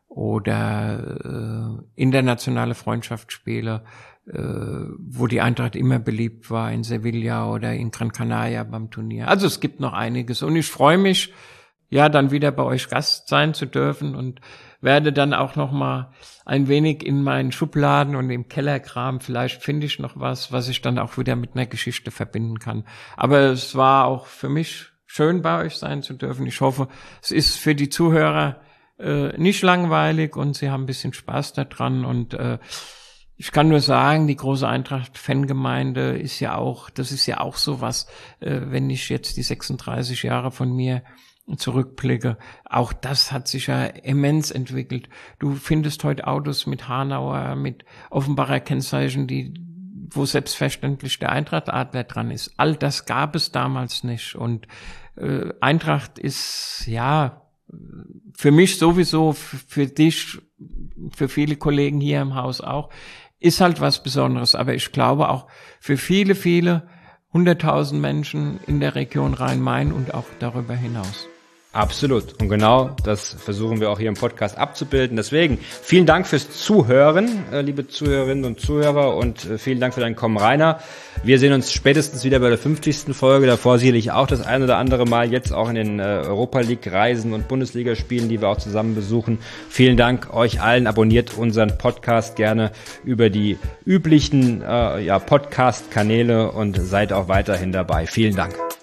Speaker 1: oder äh, internationale Freundschaftsspiele, äh, wo die Eintracht immer beliebt war, in Sevilla oder in Gran Canaria beim Turnier. Also es gibt noch einiges und ich freue mich, ja, dann wieder bei euch Gast sein zu dürfen und werde dann auch noch mal ein wenig in meinen Schubladen und im Kellerkram, vielleicht finde ich noch was, was ich dann auch wieder mit einer Geschichte verbinden kann. Aber es war auch für mich schön, bei euch sein zu dürfen. Ich hoffe, es ist für die Zuhörer äh, nicht langweilig und sie haben ein bisschen Spaß daran. Und äh, ich kann nur sagen, die große Eintracht-Fangemeinde ist ja auch, das ist ja auch sowas, äh, wenn ich jetzt die sechsunddreißig Jahre von mir zurückblicke, auch das hat sich ja immens entwickelt. Du findest heute Autos mit Hanauer, mit Offenbacher Kennzeichen, die, wo selbstverständlich der Eintracht-Adler dran ist. All das gab es damals nicht. Und äh, Eintracht ist, ja, für mich sowieso, für dich, für viele Kollegen hier im Haus auch, ist halt was Besonderes. Aber ich glaube auch für viele, viele hunderttausend Menschen in der Region Rhein-Main und auch darüber hinaus.
Speaker 4: Absolut. Und genau das versuchen wir auch hier im Podcast abzubilden. Deswegen vielen Dank fürs Zuhören, äh, liebe Zuhörerinnen und Zuhörer, und äh, vielen Dank für dein Kommen, Rainer. Wir sehen uns spätestens wieder bei der fünfzigsten Folge. Davor sicherlich auch das ein oder andere Mal, jetzt auch in den äh, Europa League Reisen und Bundesligaspielen, die wir auch zusammen besuchen. Vielen Dank euch allen. Abonniert unseren Podcast gerne über die üblichen äh, ja, Podcast-Kanäle und seid auch weiterhin dabei. Vielen Dank.